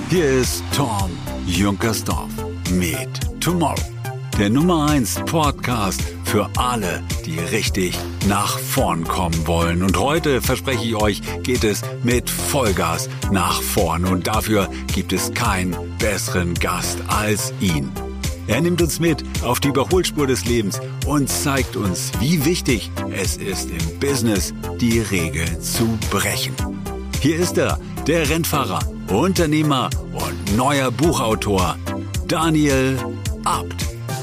Hier ist Tom Junkersdorf mit Tomorrow, der Nummer 1 Podcast für alle, die richtig nach vorn kommen wollen. Und heute, verspreche ich euch, geht es mit Vollgas nach vorn. Und dafür gibt es keinen besseren Gast als ihn. Er nimmt uns mit auf die Überholspur des Lebens und zeigt uns, wie wichtig es ist, im Business die Regeln zu brechen. Hier ist er, der Rennfahrer, Unternehmer und neuer Buchautor, Daniel Abt.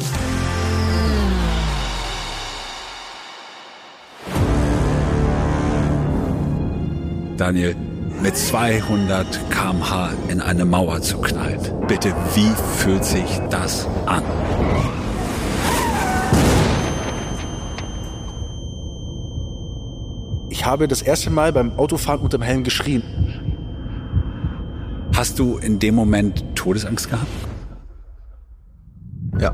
Daniel, mit 200 km/h in eine Mauer zu knallen. Bitte, wie fühlt sich das an? Ich habe das erste Mal beim Autofahren unterm Helm geschrien. Hast du in dem Moment Todesangst gehabt? Ja.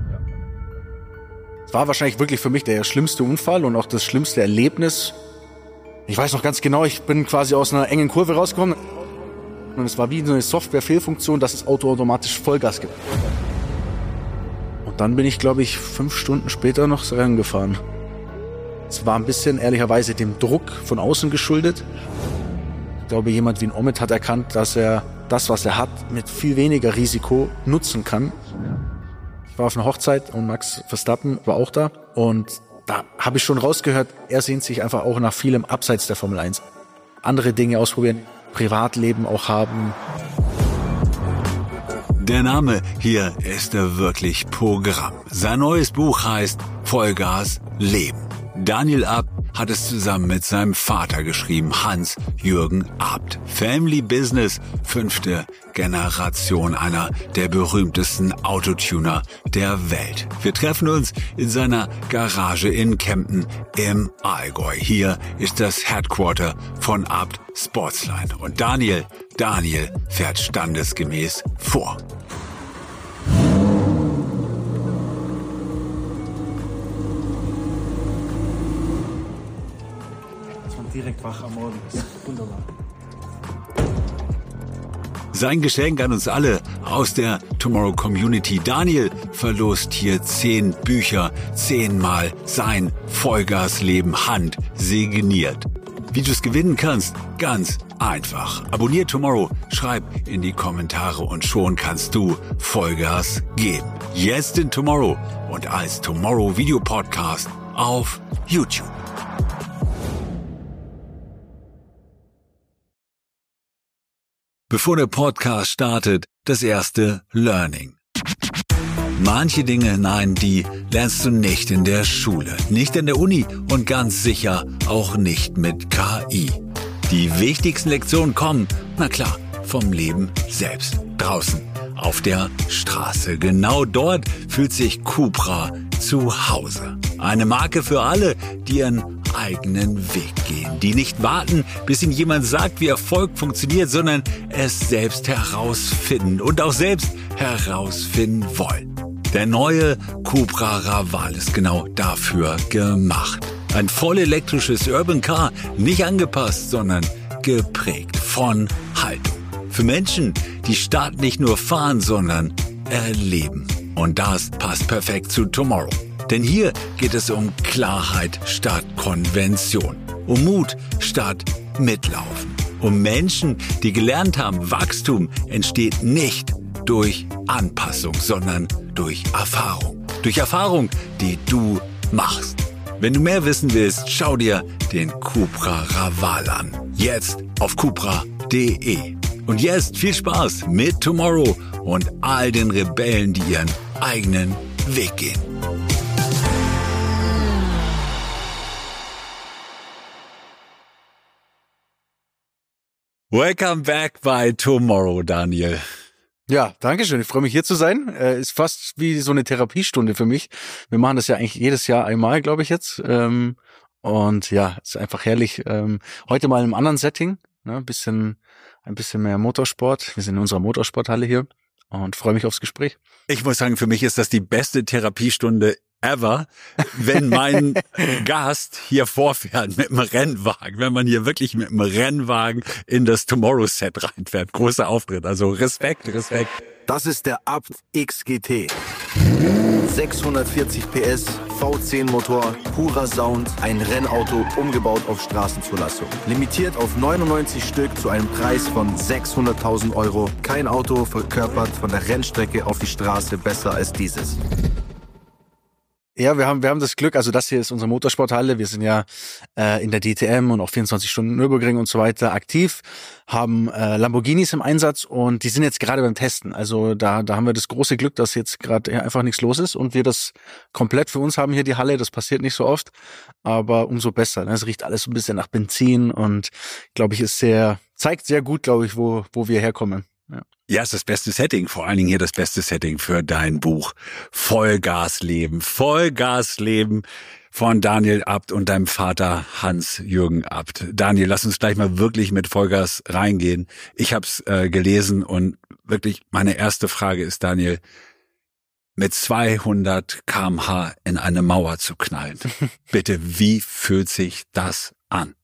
Es war wahrscheinlich wirklich für mich der schlimmste Unfall und auch das schlimmste Erlebnis. Ich weiß noch ganz genau, ich bin quasi aus einer engen Kurve rausgekommen und es war wie so eine Software-Fehlfunktion, dass das Auto automatisch Vollgas gibt. Und dann bin ich, glaube ich, 5 Stunden später noch Rennen gefahren. Es war ein bisschen, ehrlicherweise, dem Druck von außen geschuldet. Ich glaube, jemand wie ein Omid hat erkannt, dass er das, was er hat, mit viel weniger Risiko nutzen kann. Ich war auf einer Hochzeit und Max Verstappen war auch da. Und da habe ich schon rausgehört, er sehnt sich einfach auch nach vielem abseits der Formel 1. Andere Dinge ausprobieren, Privatleben auch haben. Der Name hier ist wirklich Programm. Sein neues Buch heißt Vollgas Leben. Daniel Abt hat es zusammen mit seinem Vater geschrieben, Hans-Jürgen Abt. Family Business, 5. Generation, einer der berühmtesten Autotuner der Welt. Wir treffen uns in seiner Garage in Kempten im Allgäu. Hier ist das Headquarter von Abt Sportsline. Und Daniel fährt standesgemäß vor. Direkt wach am Morgen. Wunderbar. Sein Geschenk an uns alle aus der Tomorrow Community. Daniel verlost hier 10 Bücher, 10-mal sein Vollgasleben handsigniert. Wie du es gewinnen kannst? Ganz einfach. Abonnier Tomorrow, schreib in die Kommentare und schon kannst du Vollgas geben. Jetzt in Tomorrow und als Tomorrow Video Podcast auf YouTube. Bevor der Podcast startet, das erste Learning. Manche Dinge, nein, die lernst du nicht in der Schule, nicht in der Uni und ganz sicher auch nicht mit KI. Die wichtigsten Lektionen kommen, na klar, vom Leben selbst. Draußen, auf der Straße. Genau dort fühlt sich Cupra zu Hause. Eine Marke für alle, die ihren eigenen Weg gehen, die nicht warten, bis ihnen jemand sagt, wie Erfolg funktioniert, sondern es selbst herausfinden und auch selbst herausfinden wollen. Der neue Cupra Raval ist genau dafür gemacht. Ein voll elektrisches Urban Car, nicht angepasst, sondern geprägt von Haltung. Für Menschen, die Stadt nicht nur fahren, sondern erleben. Und das passt perfekt zu Tomorrow. Denn hier geht es um Klarheit statt Konvention, um Mut statt Mitlaufen, um Menschen, die gelernt haben, Wachstum entsteht nicht durch Anpassung, sondern durch Erfahrung. Durch Erfahrung, die du machst. Wenn du mehr wissen willst, schau dir den Cupra Raval an. Jetzt auf cupra.de. Und jetzt viel Spaß mit Tomorrow und all den Rebellen, die ihren eigenen Weg gehen. Welcome back bei Tomorrow, Daniel. Ja, danke schön. Ich freue mich hier zu sein. Ist fast wie so eine Therapiestunde für mich. Wir machen das ja eigentlich jedes Jahr einmal, glaube ich jetzt. Und ja, ist einfach herrlich. Heute mal in einem anderen Setting, ne? Ein bisschen mehr Motorsport. Wir sind in unserer Motorsporthalle hier und freue mich aufs Gespräch. Ich muss sagen, für mich ist das die beste Therapiestunde ever, wenn mein Gast hier vorfährt mit einem Rennwagen, wenn man hier wirklich mit einem Rennwagen in das Tomorrow-Set reinfährt. Großer Auftritt, also Respekt. Das ist der Abt XGT. 640 PS, V10-Motor, purer Sound, ein Rennauto umgebaut auf Straßenzulassung. Limitiert auf 99 Stück zu einem Preis von 600.000 €. Kein Auto verkörpert von der Rennstrecke auf die Straße besser als dieses. Ja, wir haben das Glück, also das hier ist unsere Motorsporthalle. Wir sind ja in der DTM und auch 24 Stunden Nürburgring und so weiter aktiv, haben Lamborghinis im Einsatz und die sind jetzt gerade beim Testen. Also da haben wir das große Glück, dass jetzt gerade einfach nichts los ist und wir das komplett für uns haben hier, die Halle. Das passiert nicht so oft, aber umso besser. Ne? Es riecht alles so ein bisschen nach Benzin und glaube ich, zeigt sehr gut, glaube ich, wo wir herkommen. Ja, ist das beste Setting, vor allen Dingen hier das beste Setting für dein Buch Vollgasleben von Daniel Abt und deinem Vater Hans-Jürgen Abt. Daniel, lass uns gleich mal wirklich mit Vollgas reingehen. Ich habe es gelesen und wirklich meine erste Frage ist, Daniel, mit 200 km/h in eine Mauer zu knallen. Bitte, wie fühlt sich das an?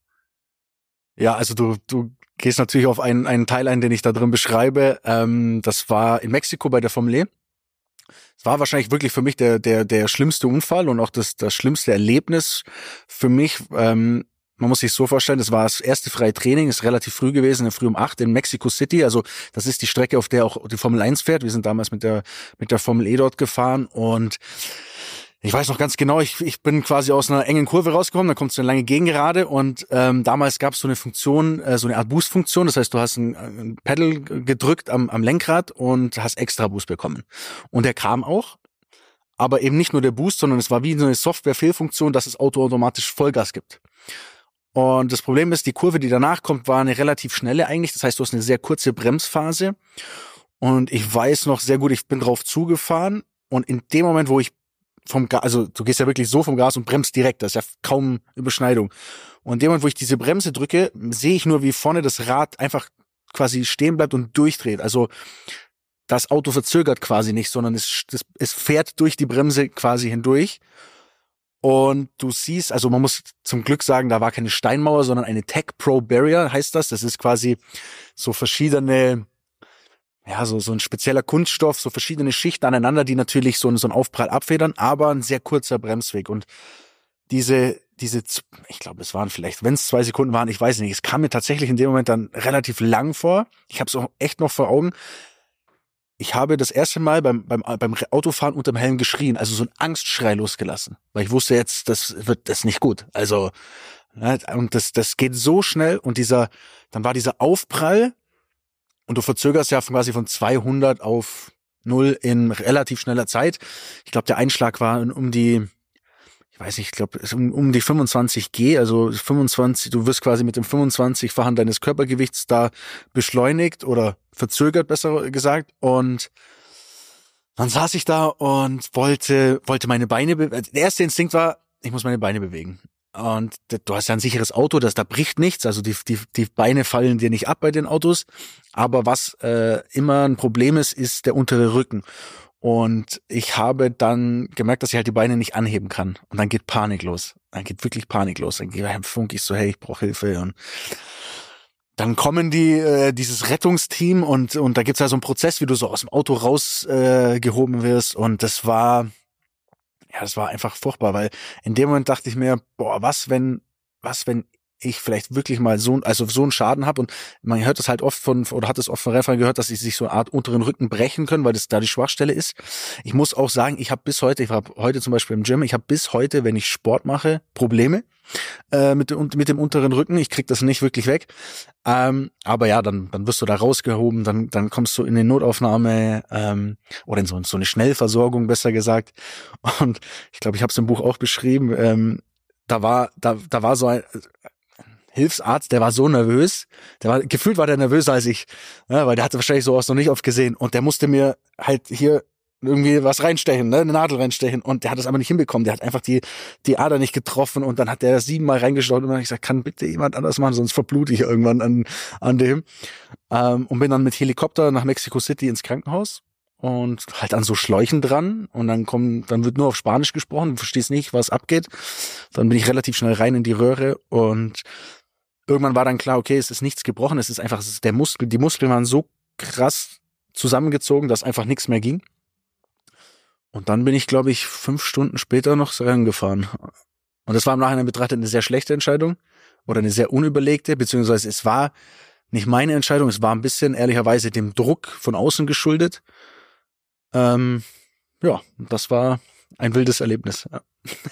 Ja, also du gehst natürlich auf einen Teil ein, den ich da drin beschreibe. Das war in Mexiko bei der Formel E. Es war wahrscheinlich wirklich für mich der schlimmste Unfall und auch das schlimmste Erlebnis für mich. Man muss sich so vorstellen, das war das erste freie Training, ist relativ früh gewesen, früh um 8 in Mexico City. Also das ist die Strecke, auf der auch die Formel 1 fährt. Wir sind damals mit der Formel E dort gefahren und ich weiß noch ganz genau, ich bin quasi aus einer engen Kurve rausgekommen, dann kommt so eine lange Gegengerade und damals gab es so eine Funktion, so eine Art Boost-Funktion, das heißt, du hast ein Pedal gedrückt am Lenkrad und hast extra Boost bekommen. Und der kam auch, aber eben nicht nur der Boost, sondern es war wie so eine Software-Fehlfunktion, dass das Auto automatisch Vollgas gibt. Und das Problem ist, die Kurve, die danach kommt, war eine relativ schnelle eigentlich, das heißt, du hast eine sehr kurze Bremsphase und ich weiß noch sehr gut, ich bin drauf zugefahren und in dem Moment, wo ich also du gehst ja wirklich so vom Gas und bremst direkt, das ist ja kaum Überschneidung. Und in dem Moment, wo ich diese Bremse drücke, sehe ich nur, wie vorne das Rad einfach quasi stehen bleibt und durchdreht. Also das Auto verzögert quasi nicht, sondern es fährt durch die Bremse quasi hindurch. Und du siehst, also man muss zum Glück sagen, da war keine Steinmauer, sondern eine Tech Pro Barrier heißt das. Das ist quasi so verschiedene, ja, so ein spezieller Kunststoff, so verschiedene Schichten aneinander, die natürlich so einen Aufprall abfedern, aber ein sehr kurzer Bremsweg. Und diese, ich glaube, es waren vielleicht, wenn es 2 Sekunden waren, ich weiß nicht, es kam mir tatsächlich in dem Moment dann relativ lang vor. Ich habe es auch echt noch vor Augen. Ich habe das erste Mal beim Autofahren unterm Helm geschrien, also so ein Angstschrei losgelassen, weil ich wusste jetzt, das ist nicht gut. Also, und das geht so schnell und dann war dieser Aufprall. Und du verzögerst ja quasi von 200 auf 0 in relativ schneller Zeit. Ich glaube, der Einschlag war um die 25 G, also 25, du wirst quasi mit dem 25-fachen deines Körpergewichts da beschleunigt oder verzögert, besser gesagt. Und dann saß ich da und wollte meine Beine bewegen. Der erste Instinkt war, ich muss meine Beine bewegen. Und du hast ja ein sicheres Auto, da bricht nichts, also die Beine fallen dir nicht ab bei den Autos. Aber was immer ein Problem ist der untere Rücken. Und ich habe dann gemerkt, dass ich halt die Beine nicht anheben kann. Und dann geht Panik los. Dann geht wirklich Panik los. Dann gehe ich Funk, ich so, hey, ich brauche Hilfe. Und dann kommen dieses Rettungsteam und da gibt's ja so einen Prozess, wie du so aus dem Auto rausgehoben wirst. Und das war einfach furchtbar, weil in dem Moment dachte ich mir, boah, was wenn ich vielleicht wirklich mal so einen Schaden habe, und man hört das halt oft hat es oft von Rennfahrern gehört, dass sie sich so eine Art unteren Rücken brechen können, weil das da die Schwachstelle ist. Ich muss auch sagen, ich war heute zum Beispiel im Gym, ich habe bis heute, wenn ich Sport mache, Probleme mit dem unteren Rücken. Ich krieg das nicht wirklich weg. Aber ja, dann wirst du da rausgehoben, dann kommst du in eine Notaufnahme oder in so eine Schnellversorgung, besser gesagt. Und ich glaube, ich habe es im Buch auch beschrieben. Da war so ein Hilfsarzt, der war so nervös, gefühlt war der nervöser als ich, ja, weil der hatte wahrscheinlich sowas noch nicht oft gesehen und der musste mir halt hier irgendwie was reinstechen, ne, eine Nadel reinstechen, und der hat das aber nicht hinbekommen, der hat einfach die Ader nicht getroffen und dann hat der 7-mal reingestochen und dann habe ich gesagt, kann bitte jemand anders machen, sonst verblute ich irgendwann an dem, und bin dann mit Helikopter nach Mexico City ins Krankenhaus und halt an so Schläuchen dran und dann wird nur auf Spanisch gesprochen, du verstehst nicht, was abgeht. Dann bin ich relativ schnell rein in die Röhre und irgendwann war dann klar, okay, es ist nichts gebrochen, es ist einfach, die Muskeln waren so krass zusammengezogen, dass einfach nichts mehr ging. Und dann bin ich, glaube ich, 5 Stunden später noch rangefahren. Und das war im Nachhinein betrachtet eine sehr schlechte Entscheidung oder eine sehr unüberlegte, beziehungsweise es war nicht meine Entscheidung, es war ein bisschen ehrlicherweise dem Druck von außen geschuldet. Das war ein wildes Erlebnis. Ja.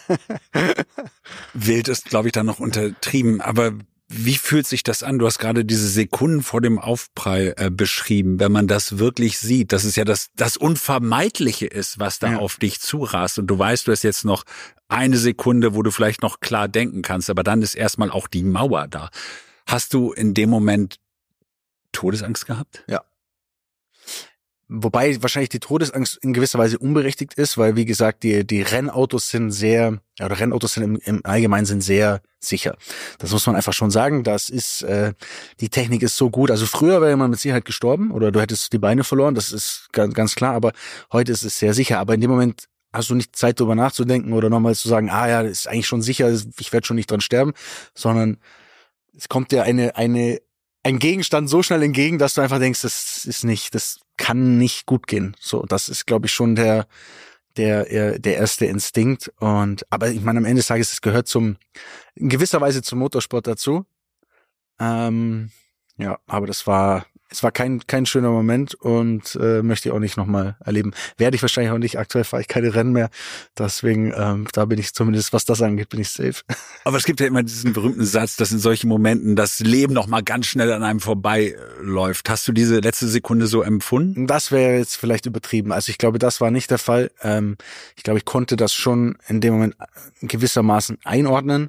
Wild ist, glaube ich, dann noch untertrieben, aber wie fühlt sich das an? Du hast gerade diese Sekunden vor dem Aufprall beschrieben, wenn man das wirklich sieht, dass es ja das Unvermeidliche ist, was da auf dich zurast. Und du weißt, du hast jetzt noch eine Sekunde, wo du vielleicht noch klar denken kannst, aber dann ist erstmal auch die Mauer da. Hast du in dem Moment Todesangst gehabt? Ja. Wobei wahrscheinlich die Todesangst in gewisser Weise unberechtigt ist, weil wie gesagt, die Rennautos sind im Allgemeinen sind sehr sicher. Das muss man einfach schon sagen. Das ist, die Technik ist so gut. Also früher wäre man mit Sicherheit gestorben oder du hättest die Beine verloren, das ist ganz klar, aber heute ist es sehr sicher. Aber in dem Moment hast du nicht Zeit, darüber nachzudenken oder nochmal zu sagen, das ist eigentlich schon sicher, ich werde schon nicht dran sterben, sondern es kommt dir ein Gegenstand so schnell entgegen, dass du einfach denkst, das kann nicht gut gehen. So, das ist, glaube ich, schon der erste Instinkt. Aber ich meine, am Ende des Tages, es gehört in gewisser Weise zum Motorsport dazu. Aber es war kein schöner Moment und möchte ich auch nicht nochmal erleben. Werde ich wahrscheinlich auch nicht. Aktuell fahre ich keine Rennen mehr. Deswegen, da bin ich zumindest, was das angeht, bin ich safe. Aber es gibt ja immer diesen berühmten Satz, dass in solchen Momenten das Leben nochmal ganz schnell an einem vorbeiläuft. Hast du diese letzte Sekunde so empfunden? Das wäre jetzt vielleicht übertrieben. Also ich glaube, das war nicht der Fall. Ich glaube, ich konnte das schon in dem Moment gewissermaßen einordnen.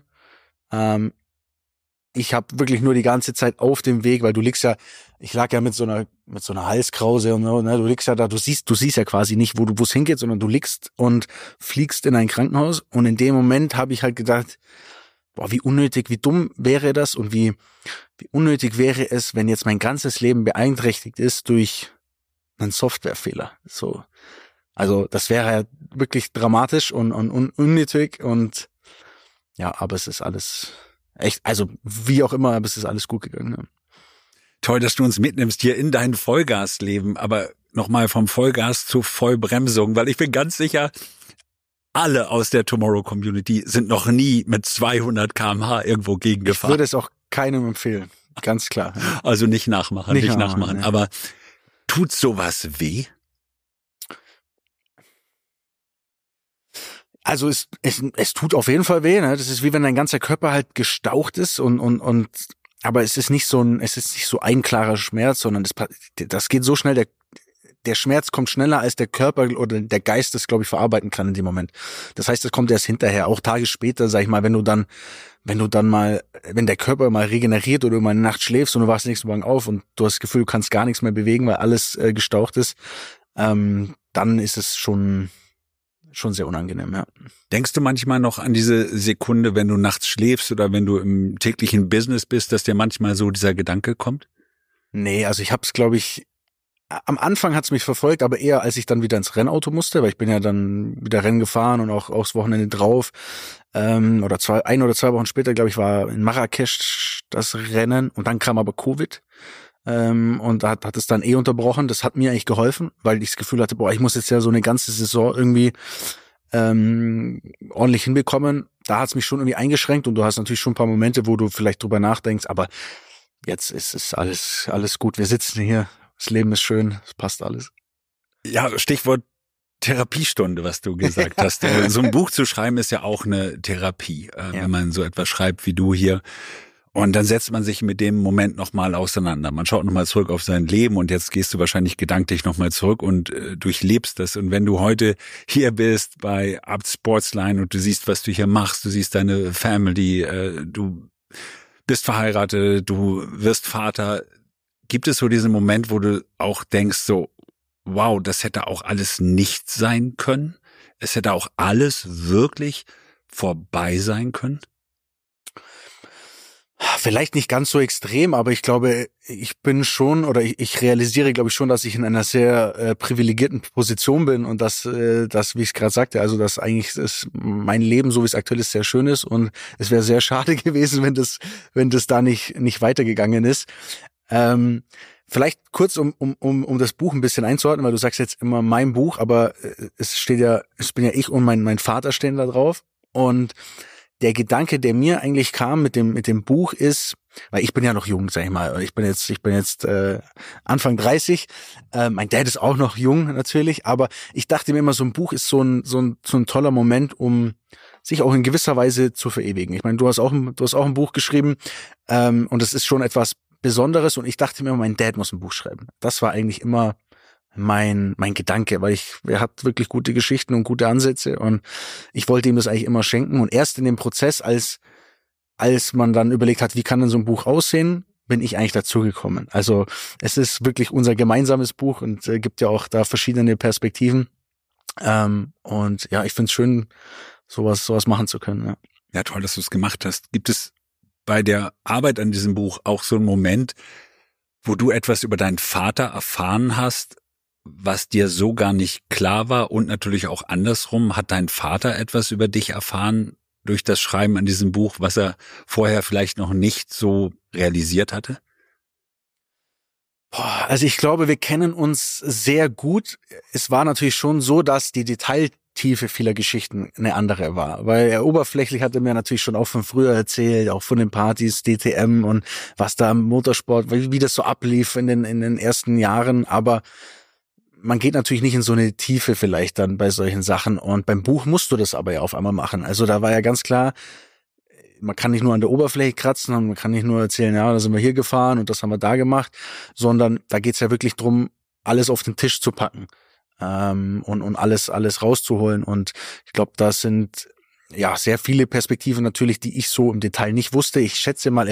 Ich habe wirklich nur die ganze Zeit auf dem Weg, weil ich lag ja mit so einer Halskrause und so, ne, du liegst ja da, du siehst ja quasi nicht, wo es hingeht, sondern du liegst und fliegst in ein Krankenhaus und in dem Moment habe ich halt gedacht, wie unnötig, wie dumm wäre das und wie unnötig wäre es, wenn jetzt mein ganzes Leben beeinträchtigt ist durch einen Softwarefehler. So. Also, das wäre ja wirklich dramatisch und unnötig und ja, aber es ist alles echt, also wie auch immer, aber es ist alles gut gegangen. Ja. Toll, dass du uns mitnimmst hier in dein Vollgasleben, aber nochmal vom Vollgas zur Vollbremsung, weil ich bin ganz sicher, alle aus der Tomorrow-Community sind noch nie mit 200 km/h irgendwo gegengefahren. Ich würde es auch keinem empfehlen, ganz klar. Also nicht nachmachen. Nee. Aber tut sowas weh? Also es tut auf jeden Fall weh, ne? Das ist wie wenn dein ganzer Körper halt gestaucht ist aber es ist nicht so ein klarer Schmerz, sondern das geht so schnell, der Schmerz kommt schneller, als der Körper oder der Geist das, glaube ich, verarbeiten kann in dem Moment. Das heißt, das kommt erst hinterher, auch Tage später, sag ich mal, wenn der Körper mal regeneriert oder du mal eine Nacht schläfst und du wachst nächsten Morgen auf und du hast das Gefühl, du kannst gar nichts mehr bewegen, weil alles gestaucht ist, dann ist es schon sehr unangenehm, ja. Denkst du manchmal noch an diese Sekunde, wenn du nachts schläfst oder wenn du im täglichen Business bist, dass dir manchmal so dieser Gedanke kommt? Nee, also ich hab's, glaube ich, am Anfang hat's mich verfolgt, aber eher als ich dann wieder ins Rennauto musste, weil ich bin ja dann wieder Rennen gefahren und auch aufs Wochenende drauf. Ein oder zwei Wochen später, glaube ich, war in Marrakesch das Rennen und dann kam aber Covid. Und da hat es dann unterbrochen. Das hat mir eigentlich geholfen, weil ich das Gefühl hatte, ich muss jetzt ja so eine ganze Saison irgendwie ordentlich hinbekommen. Da hat es mich schon irgendwie eingeschränkt und du hast natürlich schon ein paar Momente, wo du vielleicht drüber nachdenkst, aber jetzt ist es alles gut. Wir sitzen hier, das Leben ist schön, es passt alles. Ja, Stichwort Therapiestunde, was du gesagt hast. So ein Buch zu schreiben ist ja auch eine Therapie, wenn man so etwas schreibt wie du hier. Und dann setzt man sich mit dem Moment nochmal auseinander. Man schaut nochmal zurück auf sein Leben und jetzt gehst du wahrscheinlich gedanklich nochmal zurück und durchlebst das. Und wenn du heute hier bist bei Abt Sportsline und du siehst, was du hier machst, du siehst deine Family, du bist verheiratet, du wirst Vater, gibt es so diesen Moment, wo du auch denkst so, wow, das hätte auch alles nicht sein können? Es hätte auch alles wirklich vorbei sein können? Vielleicht nicht ganz so extrem, aber ich glaube, ich bin schon oder ich realisiere, glaube ich, schon, dass ich in einer sehr privilegierten Position bin und dass, wie ich gerade sagte, also dass eigentlich mein Leben, so wie es aktuell ist, sehr schön ist und es wäre sehr schade gewesen, wenn das da nicht weitergegangen ist. Vielleicht kurz, um das Buch ein bisschen einzuordnen, weil du sagst jetzt immer mein Buch, aber es bin ja ich und mein Vater stehen da drauf und der Gedanke, der mir eigentlich kam mit dem Buch ist, weil ich bin ja noch jung, sag ich mal, ich bin jetzt Anfang 30, mein Dad ist auch noch jung natürlich, aber ich dachte mir immer, so ein Buch ist so ein toller Moment, um sich auch in gewisser Weise zu verewigen. Ich meine, du hast auch ein Buch geschrieben und es ist schon etwas Besonderes und ich dachte mir, mein Dad muss ein Buch schreiben. Das war eigentlich immer mein Gedanke, weil er hat wirklich gute Geschichten und gute Ansätze und ich wollte ihm das eigentlich immer schenken und erst in dem Prozess, als man dann überlegt hat, wie kann denn so ein Buch aussehen, bin ich eigentlich dazugekommen. Also es ist wirklich unser gemeinsames Buch und gibt ja auch da verschiedene Perspektiven und ja, ich finde es schön, sowas machen zu können. Ja. Ja, toll, dass du es gemacht hast. Gibt es bei der Arbeit an diesem Buch auch so einen Moment, wo du etwas über deinen Vater erfahren hast, was dir so gar nicht klar war und natürlich auch andersrum, hat dein Vater etwas über dich erfahren durch das Schreiben an diesem Buch, was er vorher vielleicht noch nicht so realisiert hatte? Also ich glaube, wir kennen uns sehr gut. Es war natürlich schon so, dass die Detailtiefe vieler Geschichten eine andere war, weil er oberflächlich hatte mir natürlich schon auch von früher erzählt, auch von den Partys, DTM und was da im Motorsport, wie das so ablief in den ersten Jahren, aber man geht natürlich nicht in so eine Tiefe vielleicht dann bei solchen Sachen und beim Buch musst du das aber ja auf einmal machen. Also da war ja ganz klar, man kann nicht nur an der Oberfläche kratzen und man kann nicht nur erzählen, ja, da sind wir hier gefahren und das haben wir da gemacht, sondern da geht's ja wirklich drum, alles auf den Tisch zu packen und alles rauszuholen und ich glaube, da sind ja sehr viele Perspektiven natürlich, die ich so im Detail nicht wusste. Ich schätze mal,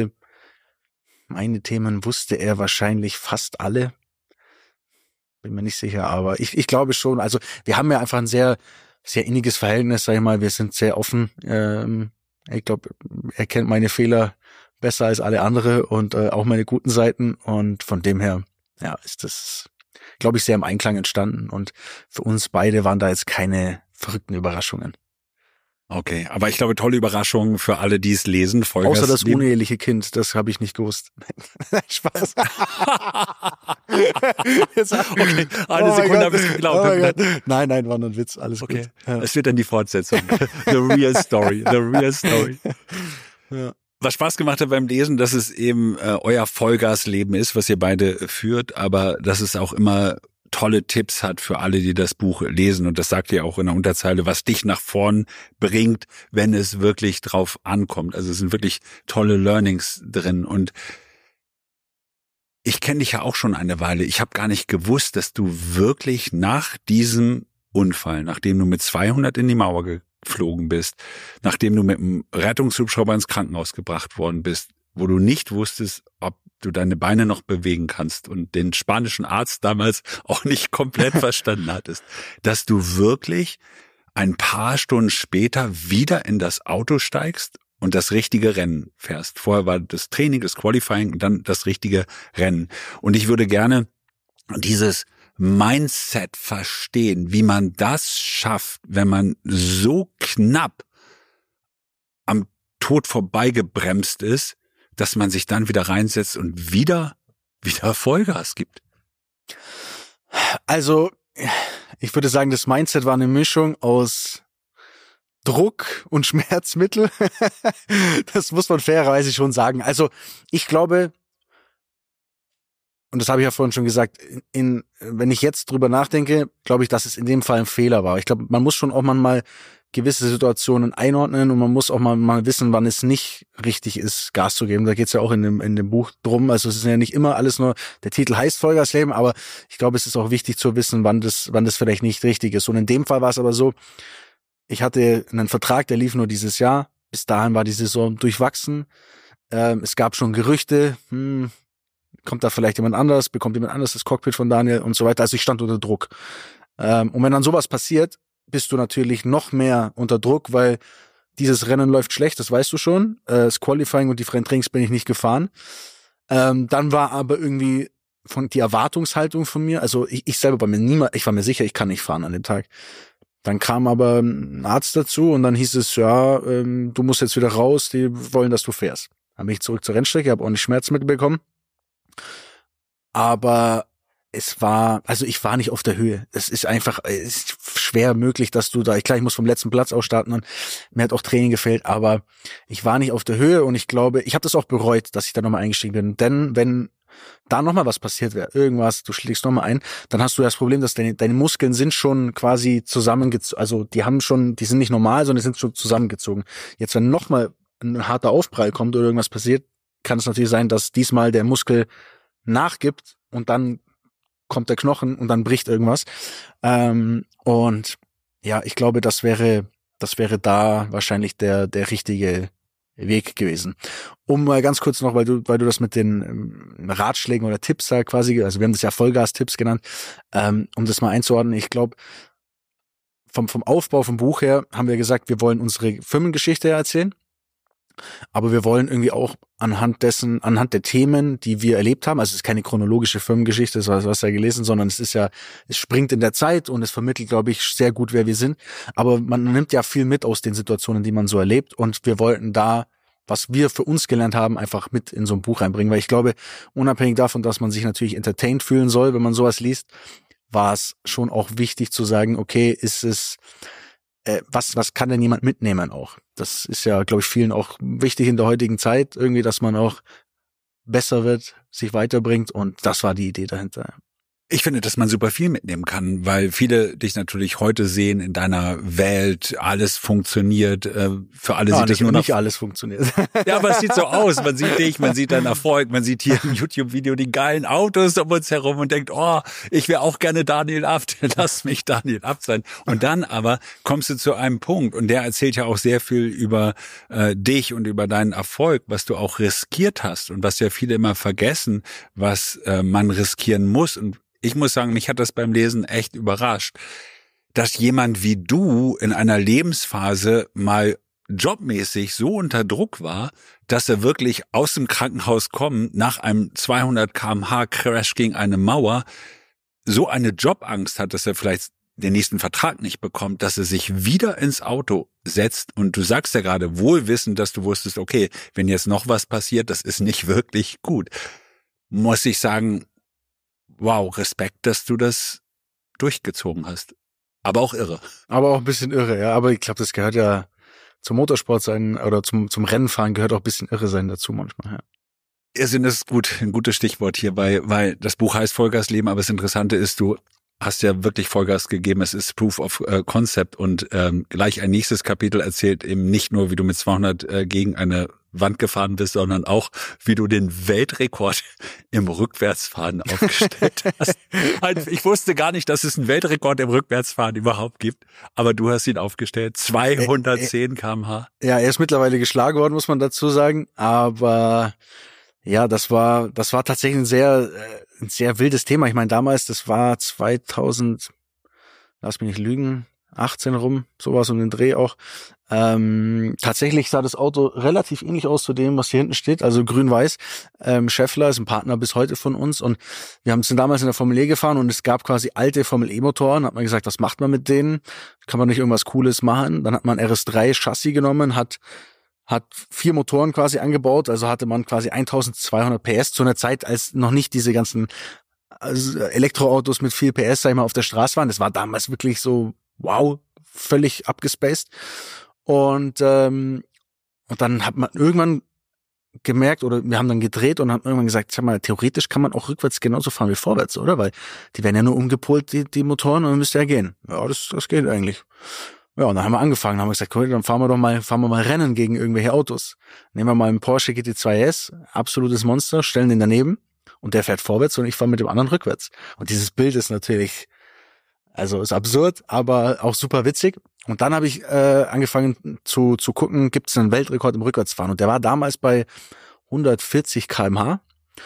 meine Themen wusste er wahrscheinlich fast alle. Bin mir nicht sicher, aber ich glaube schon. Also wir haben ja einfach ein sehr, sehr inniges Verhältnis, sag ich mal. Wir sind sehr offen. Ich glaube, er kennt meine Fehler besser als alle andere und auch meine guten Seiten. Und von dem her, ja, ist das, glaube ich, sehr im Einklang entstanden. Und für uns beide waren da jetzt keine verrückten Überraschungen. Okay, aber ich glaube, tolle Überraschung für alle, die es lesen. Vollgas außer das uneheliche Kind, das habe ich nicht gewusst. Spaß. Okay, eine Sekunde habe ich geglaubt. Nein, war nur ein Witz, alles okay. Gut. Ja. Es wird dann die Fortsetzung. The real story. Ja. Was Spaß gemacht hat beim Lesen, dass es eben euer Vollgasleben ist, was ihr beide führt, aber dass es auch immer tolle Tipps hat für alle, die das Buch lesen. Und das sagt ihr auch in der Unterzeile, was dich nach vorn bringt, wenn es wirklich drauf ankommt. Also es sind wirklich tolle Learnings drin. Und ich kenne dich ja auch schon eine Weile. Ich habe gar nicht gewusst, dass du wirklich nach diesem Unfall, nachdem du mit 200 in die Mauer geflogen bist, nachdem du mit einem Rettungshubschrauber ins Krankenhaus gebracht worden bist, wo du nicht wusstest, ob du deine Beine noch bewegen kannst und den spanischen Arzt damals auch nicht komplett verstanden hattest, dass du wirklich ein paar Stunden später wieder in das Auto steigst und das richtige Rennen fährst. Vorher war das Training, das Qualifying und dann das richtige Rennen. Und ich würde gerne dieses Mindset verstehen, wie man das schafft, wenn man so knapp am Tod vorbeigebremst ist, dass man sich dann wieder reinsetzt und wieder Vollgas gibt. Also, ich würde sagen, das Mindset war eine Mischung aus Druck und Schmerzmittel. Das muss man fairerweise schon sagen. Also, ich glaube, und das habe ich ja vorhin schon gesagt, wenn ich jetzt drüber nachdenke, glaube ich, dass es in dem Fall ein Fehler war. Ich glaube, man muss schon auch mal gewisse Situationen einordnen und man muss auch mal wissen, wann es nicht richtig ist, Gas zu geben. Da geht's ja auch in dem Buch drum. Also es ist ja nicht immer alles nur, der Titel heißt Vollgasleben, aber ich glaube, es ist auch wichtig zu wissen, wann das vielleicht nicht richtig ist. Und in dem Fall war es aber so, ich hatte einen Vertrag, der lief nur dieses Jahr. Bis dahin war die Saison durchwachsen. Es gab schon Gerüchte, kommt da vielleicht jemand anders, bekommt jemand anders das Cockpit von Daniel und so weiter. Also ich stand unter Druck. Und wenn dann sowas passiert, bist du natürlich noch mehr unter Druck, weil dieses Rennen läuft schlecht, das weißt du schon. Das Qualifying und die freien Trainings bin ich nicht gefahren. Dann war aber irgendwie von die Erwartungshaltung von mir, also ich selber ich war mir sicher, ich kann nicht fahren an dem Tag. Dann kam aber ein Arzt dazu und dann hieß es, ja, du musst jetzt wieder raus, die wollen, dass du fährst. Dann bin ich zurück zur Rennstrecke, habe ordentlich Schmerzmittel bekommen. Aber ich war nicht auf der Höhe. Es ist schwer möglich, dass du da, klar, ich muss vom letzten Platz aus starten und mir hat auch Training gefehlt, aber ich war nicht auf der Höhe und ich glaube, ich habe das auch bereut, dass ich da nochmal eingestiegen bin. Denn wenn da nochmal was passiert wäre, irgendwas, du schlägst nochmal ein, dann hast du das Problem, dass deine Muskeln sind schon quasi zusammengezogen, also die sind nicht normal, sondern die sind schon zusammengezogen. Jetzt, wenn nochmal ein harter Aufprall kommt oder irgendwas passiert, kann es natürlich sein, dass diesmal der Muskel nachgibt und dann kommt der Knochen und dann bricht irgendwas. Und ja, ich glaube, das wäre da wahrscheinlich der richtige Weg gewesen. Um mal ganz kurz noch, weil du das mit den Ratschlägen oder Tipps da quasi, also wir haben das ja Vollgas-Tipps genannt, um das mal einzuordnen. Ich glaube, vom Aufbau vom Buch her haben wir gesagt, wir wollen unsere Firmengeschichte erzählen, aber wir wollen irgendwie auch anhand der Themen, die wir erlebt haben, also es ist keine chronologische Firmengeschichte, das hast du ja gelesen, sondern es springt in der Zeit und es vermittelt, glaube ich, sehr gut, wer wir sind. Aber man nimmt ja viel mit aus den Situationen, die man so erlebt und wir wollten da, was wir für uns gelernt haben, einfach mit in so ein Buch reinbringen, weil ich glaube, unabhängig davon, dass man sich natürlich entertained fühlen soll, wenn man sowas liest, war es schon auch wichtig zu sagen, okay, ist es was kann denn jemand mitnehmen auch? Das ist ja, glaube ich, vielen auch wichtig in der heutigen Zeit, irgendwie, dass man auch besser wird, sich weiterbringt und das war die Idee dahinter. Ich finde, dass man super viel mitnehmen kann, weil viele dich natürlich heute sehen in deiner Welt, alles funktioniert, für alle sieht es nur noch... Nicht alles funktioniert. Ja, aber es sieht so aus, man sieht dich, man sieht deinen Erfolg, man sieht hier im YouTube-Video die geilen Autos um uns herum und denkt, oh, ich wäre auch gerne Daniel Abt, lass mich Daniel Abt sein. Und dann aber kommst du zu einem Punkt und der erzählt ja auch sehr viel über dich und über deinen Erfolg, was du auch riskiert hast und was ja viele immer vergessen, was man riskieren muss. Und ich muss sagen, mich hat das beim Lesen echt überrascht, dass jemand wie du in einer Lebensphase mal jobmäßig so unter Druck war, dass er wirklich aus dem Krankenhaus kommt, nach einem 200 km/h Crash gegen eine Mauer, so eine Jobangst hat, dass er vielleicht den nächsten Vertrag nicht bekommt, dass er sich wieder ins Auto setzt. Und du sagst ja gerade wohlwissend, dass du wusstest, okay, wenn jetzt noch was passiert, das ist nicht wirklich gut. Muss ich sagen, wow, Respekt, dass du das durchgezogen hast. Aber auch irre. Aber auch ein bisschen irre, ja. Aber ich glaube, das gehört ja zum Motorsport sein oder zum Rennenfahren gehört auch ein bisschen irre sein dazu manchmal, ja. Irrsinn ist gut, ein gutes Stichwort hierbei, weil das Buch heißt Vollgasleben, aber das Interessante ist, du hast ja wirklich Vollgas gegeben. Es ist Proof of Concept und gleich ein nächstes Kapitel erzählt eben nicht nur, wie du mit 200 gegen eine Wand gefahren bist, sondern auch, wie du den Weltrekord im Rückwärtsfahren aufgestellt hast. Ich wusste gar nicht, dass es einen Weltrekord im Rückwärtsfahren überhaupt gibt, aber du hast ihn aufgestellt. 210 km/h. Ja, er ist mittlerweile geschlagen worden, muss man dazu sagen, aber ja, das war tatsächlich ein sehr wildes Thema. Ich meine, damals, das war 2000, lass mich nicht lügen, 18 rum, sowas um den Dreh auch. Tatsächlich sah das Auto relativ ähnlich aus zu dem, was hier hinten steht, also grün-weiß. Schaeffler ist ein Partner bis heute von uns und wir sind damals in der Formel E gefahren und es gab quasi alte Formel E-Motoren. Hat man gesagt, was macht man mit denen? Kann man nicht irgendwas Cooles machen? Dann hat man RS3 Chassis genommen, hat 4 Motoren quasi angebaut, also hatte man quasi 1200 PS zu einer Zeit, als noch nicht diese ganzen Elektroautos mit viel PS, sag ich mal, auf der Straße waren. Das war damals wirklich so, wow, völlig abgespaced. Und dann hat man irgendwann gemerkt, oder wir haben dann gedreht und haben irgendwann gesagt, sag mal, theoretisch kann man auch rückwärts genauso fahren wie vorwärts, oder? Weil die werden ja nur umgepolt, die Motoren, und dann müsste ja gehen. Ja, das geht eigentlich. Ja, und dann haben wir angefangen, haben wir gesagt, cool, dann fahren wir mal Rennen gegen irgendwelche Autos. Nehmen wir mal einen Porsche GT2S, absolutes Monster, stellen den daneben und der fährt vorwärts und ich fahre mit dem anderen rückwärts. Und dieses Bild ist natürlich, also ist absurd, aber auch super witzig. Und dann habe ich angefangen zu gucken, gibt es einen Weltrekord im Rückwärtsfahren. Und der war damals bei 140 km/h.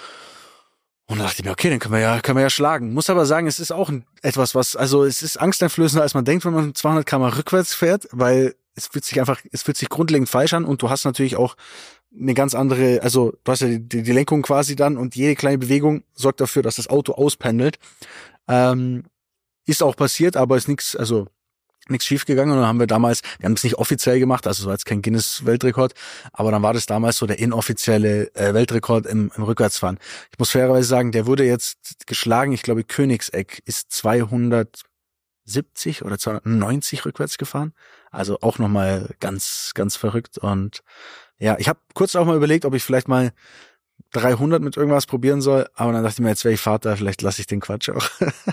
Und da dachte ich mir, okay, den können wir ja schlagen. Muss aber sagen, es ist auch etwas, es ist angsteinflößender, als man denkt, wenn man 200 km rückwärts fährt, weil es fühlt sich grundlegend falsch an und du hast natürlich auch eine ganz andere, also du hast ja die Lenkung quasi dann und jede kleine Bewegung sorgt dafür, dass das Auto auspendelt. Ist auch passiert, aber ist nichts schief gegangen. Und dann haben wir haben es nicht offiziell gemacht, also es war jetzt kein Guinness-Weltrekord, aber dann war das damals so der inoffizielle Weltrekord im Rückwärtsfahren. Ich muss fairerweise sagen, der wurde jetzt geschlagen, ich glaube Königseck ist 270 oder 290 rückwärts gefahren. Also auch nochmal ganz, ganz verrückt. Und ja, ich habe kurz auch mal überlegt, ob ich vielleicht mal 300 mit irgendwas probieren soll, aber dann dachte ich mir, jetzt wäre ich Vater, vielleicht lasse ich den Quatsch auch.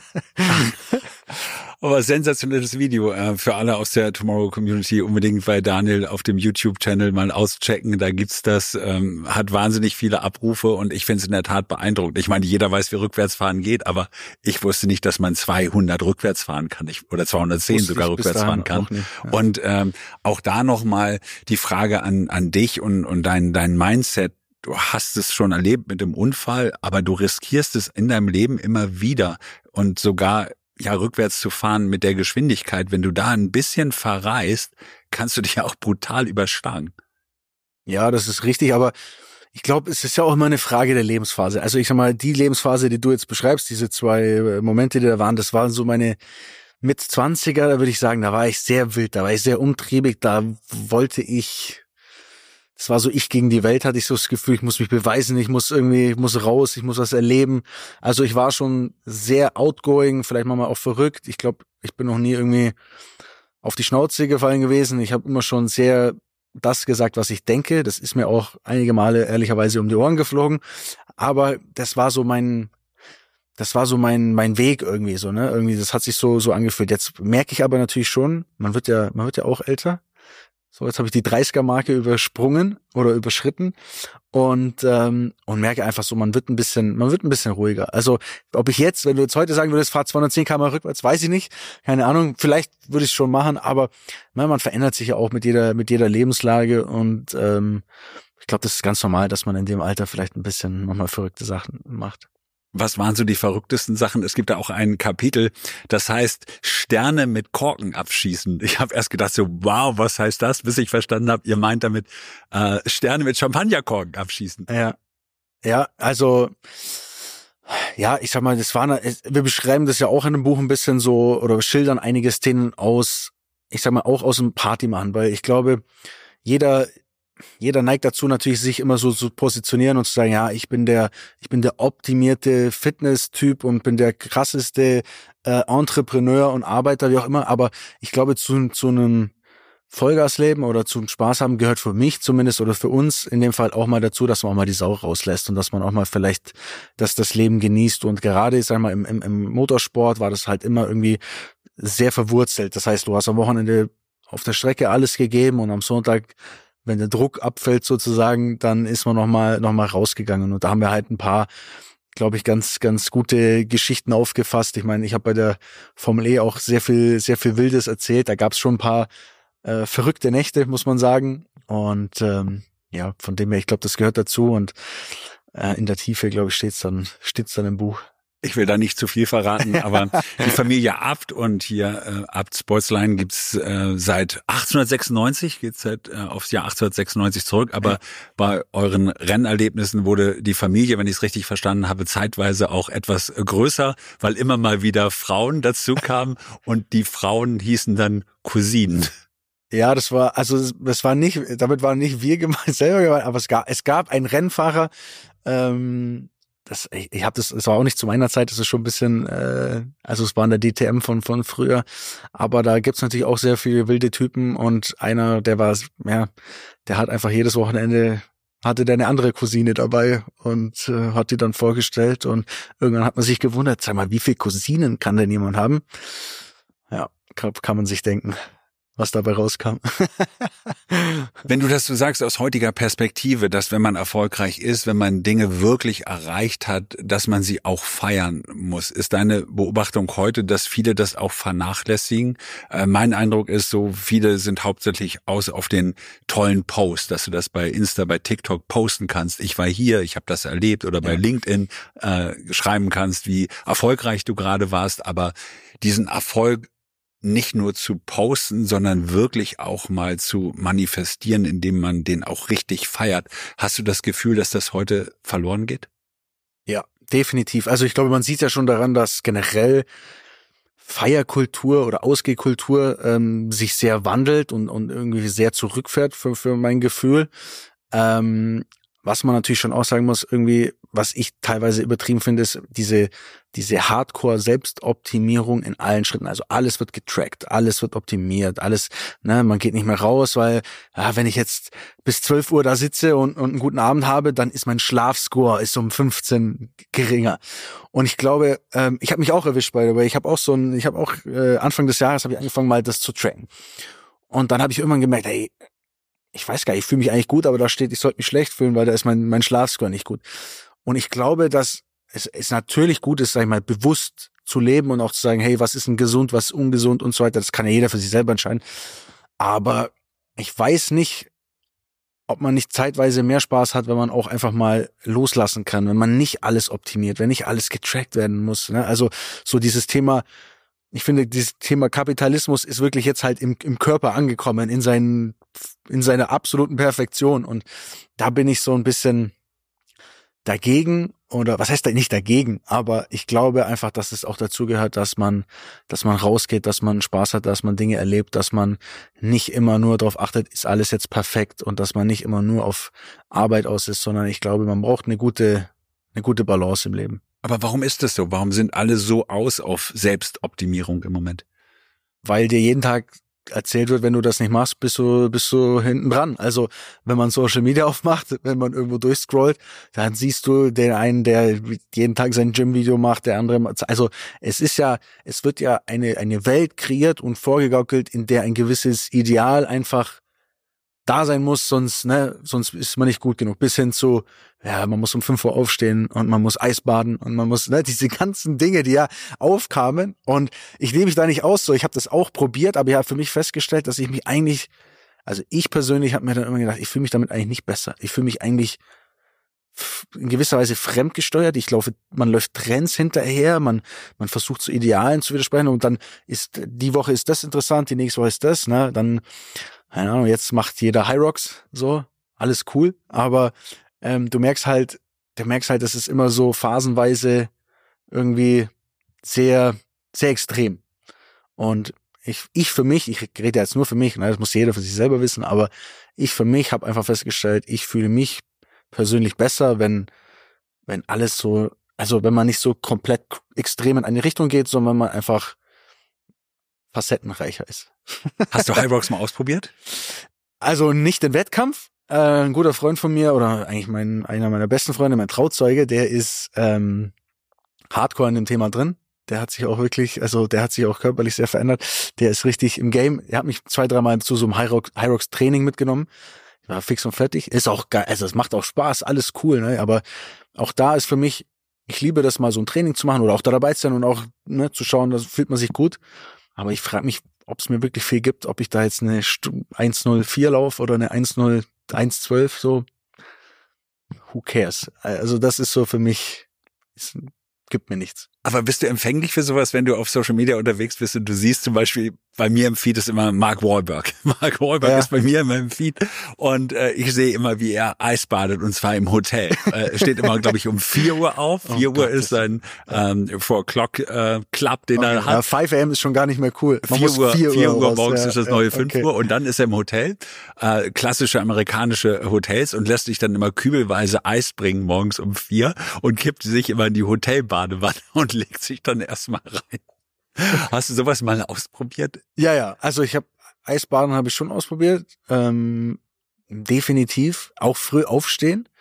Aber sensationelles Video für alle aus der Tomorrow Community, unbedingt bei Daniel auf dem YouTube-Channel mal auschecken, da gibt's das, hat wahnsinnig viele Abrufe und ich finde es in der Tat beeindruckend. Ich meine, jeder weiß, wie Rückwärtsfahren geht, aber ich wusste nicht, dass man 200 rückwärts fahren kann, oder 210 sogar rückwärts fahren kann. Nicht, ja. Und auch da nochmal die Frage an dich und dein Mindset. Du hast es schon erlebt mit dem Unfall, aber du riskierst es in deinem Leben immer wieder und sogar rückwärts zu fahren mit der Geschwindigkeit. Wenn du da ein bisschen verreist, kannst du dich ja auch brutal überschlagen. Ja, das ist richtig, aber ich glaube, es ist ja auch immer eine Frage der Lebensphase. Also ich sag mal, die Lebensphase, die du jetzt beschreibst, diese 2 Momente, die da waren, das waren so meine Mit-20er, da würde ich sagen, da war ich sehr wild, da war ich sehr umtriebig, das war so ich gegen die Welt, hatte ich so das Gefühl, ich muss mich beweisen, ich muss raus, ich muss was erleben. Also ich war schon sehr outgoing, vielleicht manchmal auch verrückt. Ich glaube, ich bin noch nie irgendwie auf die Schnauze gefallen gewesen. Ich habe immer schon sehr das gesagt, was ich denke. Das ist mir auch einige Male ehrlicherweise um die Ohren geflogen. Aber das war so mein Weg irgendwie so, ne? Irgendwie, das hat sich so angefühlt. Jetzt merke ich aber natürlich schon, man wird ja auch älter. So, jetzt habe ich die 30er-Marke überschritten und merke einfach so, man wird ein bisschen ruhiger. Also, wenn du jetzt heute sagen würdest, fahr 210 km/h rückwärts, weiß ich nicht. Keine Ahnung, vielleicht würde ich es schon machen, aber man verändert sich ja auch mit jeder Lebenslage und ich glaube, das ist ganz normal, dass man in dem Alter vielleicht ein bisschen nochmal verrückte Sachen macht. Was waren so die verrücktesten Sachen? Es gibt da auch ein Kapitel, das heißt Sterne mit Korken abschießen. Ich habe erst gedacht so, wow, was heißt das? Bis ich verstanden habe, ihr meint damit Sterne mit Champagnerkorken abschießen. Ja, also ja, ich sag mal, wir beschreiben das ja auch in dem Buch ein bisschen so oder schildern einige Szenen aus, ich sag mal auch aus dem Partymachen, weil ich glaube, jeder neigt dazu natürlich, sich immer so zu positionieren und zu sagen, ja, ich bin der optimierte Fitness-Typ und bin der krasseste Entrepreneur und Arbeiter, wie auch immer. Aber ich glaube, zu einem Vollgasleben oder zum Spaß haben gehört für mich zumindest oder für uns in dem Fall auch mal dazu, dass man auch mal die Sau rauslässt und dass man auch mal vielleicht das Leben genießt. Und gerade, ich sag mal, im Motorsport war das halt immer irgendwie sehr verwurzelt. Das heißt, du hast am Wochenende auf der Strecke alles gegeben und am Sonntag, wenn der Druck abfällt sozusagen, dann ist man noch mal rausgegangen. Und da haben wir halt ein paar, glaube ich, ganz, ganz gute Geschichten aufgefasst. Ich meine, ich habe bei der Formel E auch sehr viel Wildes erzählt. Da gab es schon ein paar verrückte Nächte, muss man sagen. Und von dem her, ich glaube, das gehört dazu. Und in der Tiefe, glaube ich, steht's dann im Buch. Ich will da nicht zu viel verraten, aber die Familie Abt und hier Abt Sportsline gibt's seit 1896, geht's halt aufs Jahr 1896 zurück, aber bei euren Rennerlebnissen wurde die Familie, wenn ich es richtig verstanden habe, zeitweise auch etwas größer, weil immer mal wieder Frauen dazu kamen und die Frauen hießen dann Cousinen. Ja, damit waren nicht wir selber gemeint, aber es gab einen Rennfahrer, das war auch nicht zu meiner Zeit, das ist schon ein bisschen, es war in der DTM von früher, aber da gibt's natürlich auch sehr viele wilde Typen und einer, der hat einfach jedes Wochenende, hatte der eine andere Cousine dabei und hat die dann vorgestellt und irgendwann hat man sich gewundert, sag mal, wie viele Cousinen kann denn jemand haben? Ja, kann man sich denken, was dabei rauskam. Wenn du das so sagst aus heutiger Perspektive, dass wenn man erfolgreich ist, wenn man Dinge wirklich erreicht hat, dass man sie auch feiern muss, ist deine Beobachtung heute, dass viele das auch vernachlässigen? Mein Eindruck ist so, viele sind hauptsächlich aus auf den tollen Post, dass du das bei Insta, bei TikTok posten kannst. Ich war hier, ich habe das erlebt oder bei LinkedIn schreiben kannst, wie erfolgreich du gerade warst, aber diesen Erfolg nicht nur zu posten, sondern wirklich auch mal zu manifestieren, indem man den auch richtig feiert. Hast du das Gefühl, dass das heute verloren geht? Ja, definitiv. Also ich glaube, man sieht ja schon daran, dass generell Feierkultur oder Ausgehkultur sich sehr wandelt und irgendwie sehr zurückfährt für mein Gefühl. Was man natürlich schon auch sagen muss, irgendwie, was ich teilweise übertrieben finde, ist diese Hardcore-Selbstoptimierung in allen Schritten. Also alles wird getrackt, alles wird optimiert, alles, ne, man geht nicht mehr raus, weil, ja, wenn ich jetzt bis 12 Uhr da sitze und einen guten Abend habe, dann ist mein Schlafscore ist um 15 geringer. Und ich glaube, ich habe mich auch erwischt weil ich habe auch Anfang des Jahres habe ich angefangen, mal das zu tracken. Und dann habe ich irgendwann gemerkt, ey, ich weiß gar nicht, ich fühle mich eigentlich gut, aber da steht, ich sollte mich schlecht fühlen, weil da ist mein Schlafscore nicht gut. Und ich glaube, dass es natürlich gut ist, sag ich mal, bewusst zu leben und auch zu sagen, hey, was ist denn gesund, was ist ungesund und so weiter. Das kann ja jeder für sich selber entscheiden. Aber ich weiß nicht, ob man nicht zeitweise mehr Spaß hat, wenn man auch einfach mal loslassen kann, wenn man nicht alles optimiert, wenn nicht alles getrackt werden muss. Ne? Also so dieses Thema, ich finde, dieses Thema Kapitalismus ist wirklich jetzt halt im Körper angekommen, in seiner absoluten Perfektion. Und da bin ich so ein bisschen dagegen, oder was heißt da nicht dagegen, aber ich glaube einfach, dass es auch dazu gehört, dass man rausgeht, dass man Spaß hat, dass man Dinge erlebt, dass man nicht immer nur darauf achtet, ist alles jetzt perfekt und dass man nicht immer nur auf Arbeit aus ist, sondern ich glaube, man braucht eine gute Balance im Leben. Aber warum ist das so? Warum sind alle so aus auf Selbstoptimierung im Moment? Weil dir jeden Tag erzählt wird, wenn du das nicht machst, bist du hinten dran. Also wenn man Social Media aufmacht, wenn man irgendwo durchscrollt, dann siehst du den einen, der jeden Tag sein Gym-Video macht, der andere. Also es wird ja eine Welt kreiert und vorgegaukelt, in der ein gewisses Ideal einfach da sein muss, sonst ist man nicht gut genug. Bis hin zu, ja, man muss um 5 Uhr aufstehen und man muss Eisbaden und man muss, diese ganzen Dinge, die ja aufkamen. Und ich nehme mich da nicht aus, so, ich habe das auch probiert, aber ich habe für mich festgestellt, dass ich mich eigentlich, also ich persönlich habe mir dann immer gedacht, ich fühle mich damit eigentlich nicht besser. Ich fühle mich eigentlich in gewisser Weise fremdgesteuert. Man läuft Trends hinterher, man versucht zu Idealen zu widersprechen und dann die Woche ist das interessant, die nächste Woche ist das, ne, dann keine Ahnung, jetzt macht jeder Hyrox, so, alles cool, aber du merkst halt, das ist immer so phasenweise irgendwie sehr, sehr extrem. Und ich für mich, ich rede jetzt nur für mich, das muss jeder für sich selber wissen, aber ich für mich habe einfach festgestellt, ich fühle mich persönlich besser, wenn alles so, also wenn man nicht so komplett extrem in eine Richtung geht, sondern wenn man einfach facettenreicher ist. Hast du Hyrox mal ausprobiert? Also nicht im Wettkampf. Ein guter Freund von mir, oder eigentlich einer meiner besten Freunde, mein Trauzeuge, der ist hardcore in dem Thema drin. Der hat sich auch wirklich, also der hat sich auch körperlich sehr verändert. Der ist richtig im Game. Er hat mich 2-3 Mal zu so einem Hyrox-Training mitgenommen. Ich war fix und fertig. Ist auch geil, also es macht auch Spaß, alles cool, ne? Aber auch da ist für mich, ich liebe das mal so ein Training zu machen oder auch da dabei zu sein und auch zu schauen, da fühlt man sich gut. Aber ich frage mich, ob es mir wirklich viel gibt, ob ich da jetzt eine 1:04 laufe oder eine 1:12, so. Who cares? Also das ist so für mich, gibt mir nichts. Aber bist du empfänglich für sowas, wenn du auf Social Media unterwegs bist und du siehst zum Beispiel, bei mir im Feed ist immer Mark Wahlberg. Mark Wahlberg ist bei mir in meinem Feed und ich sehe immer, wie er Eisbadet und zwar im Hotel. Steht immer, glaube ich, um 4 Uhr auf. 4 Uhr ist sein 4 o'clock Club, den er hat. Ja, 5 AM ist schon gar nicht mehr cool. 4 Uhr morgens ja, ist das neue 5 Uhr und dann ist er im Hotel. Klassische amerikanische Hotels und lässt sich dann immer kübelweise Eis bringen morgens um 4 und kippt sich immer in die Hotelbadewanne und legt sich dann erstmal rein. Hast du sowas mal ausprobiert? Ja. Also Eisbaden habe ich schon ausprobiert. Definitiv. Auch früh aufstehen.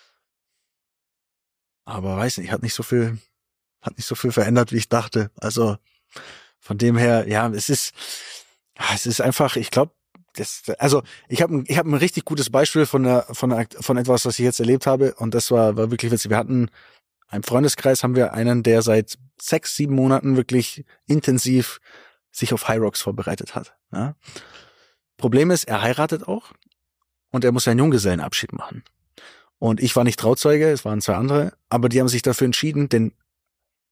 Aber weiß nicht, hat nicht so viel verändert, wie ich dachte. Also von dem her, ja, es ist einfach, ich glaube, ich habe ein richtig gutes Beispiel von etwas, was ich jetzt erlebt habe. Und das war wirklich witzig. Wir hatten im Freundeskreis haben wir einen, der seit 6-7 Monaten wirklich intensiv sich auf Hyrox vorbereitet hat. Ja? Problem ist, er heiratet auch und er muss einen Junggesellenabschied machen. Und ich war nicht Trauzeuge, es waren 2 andere, aber die haben sich dafür entschieden, den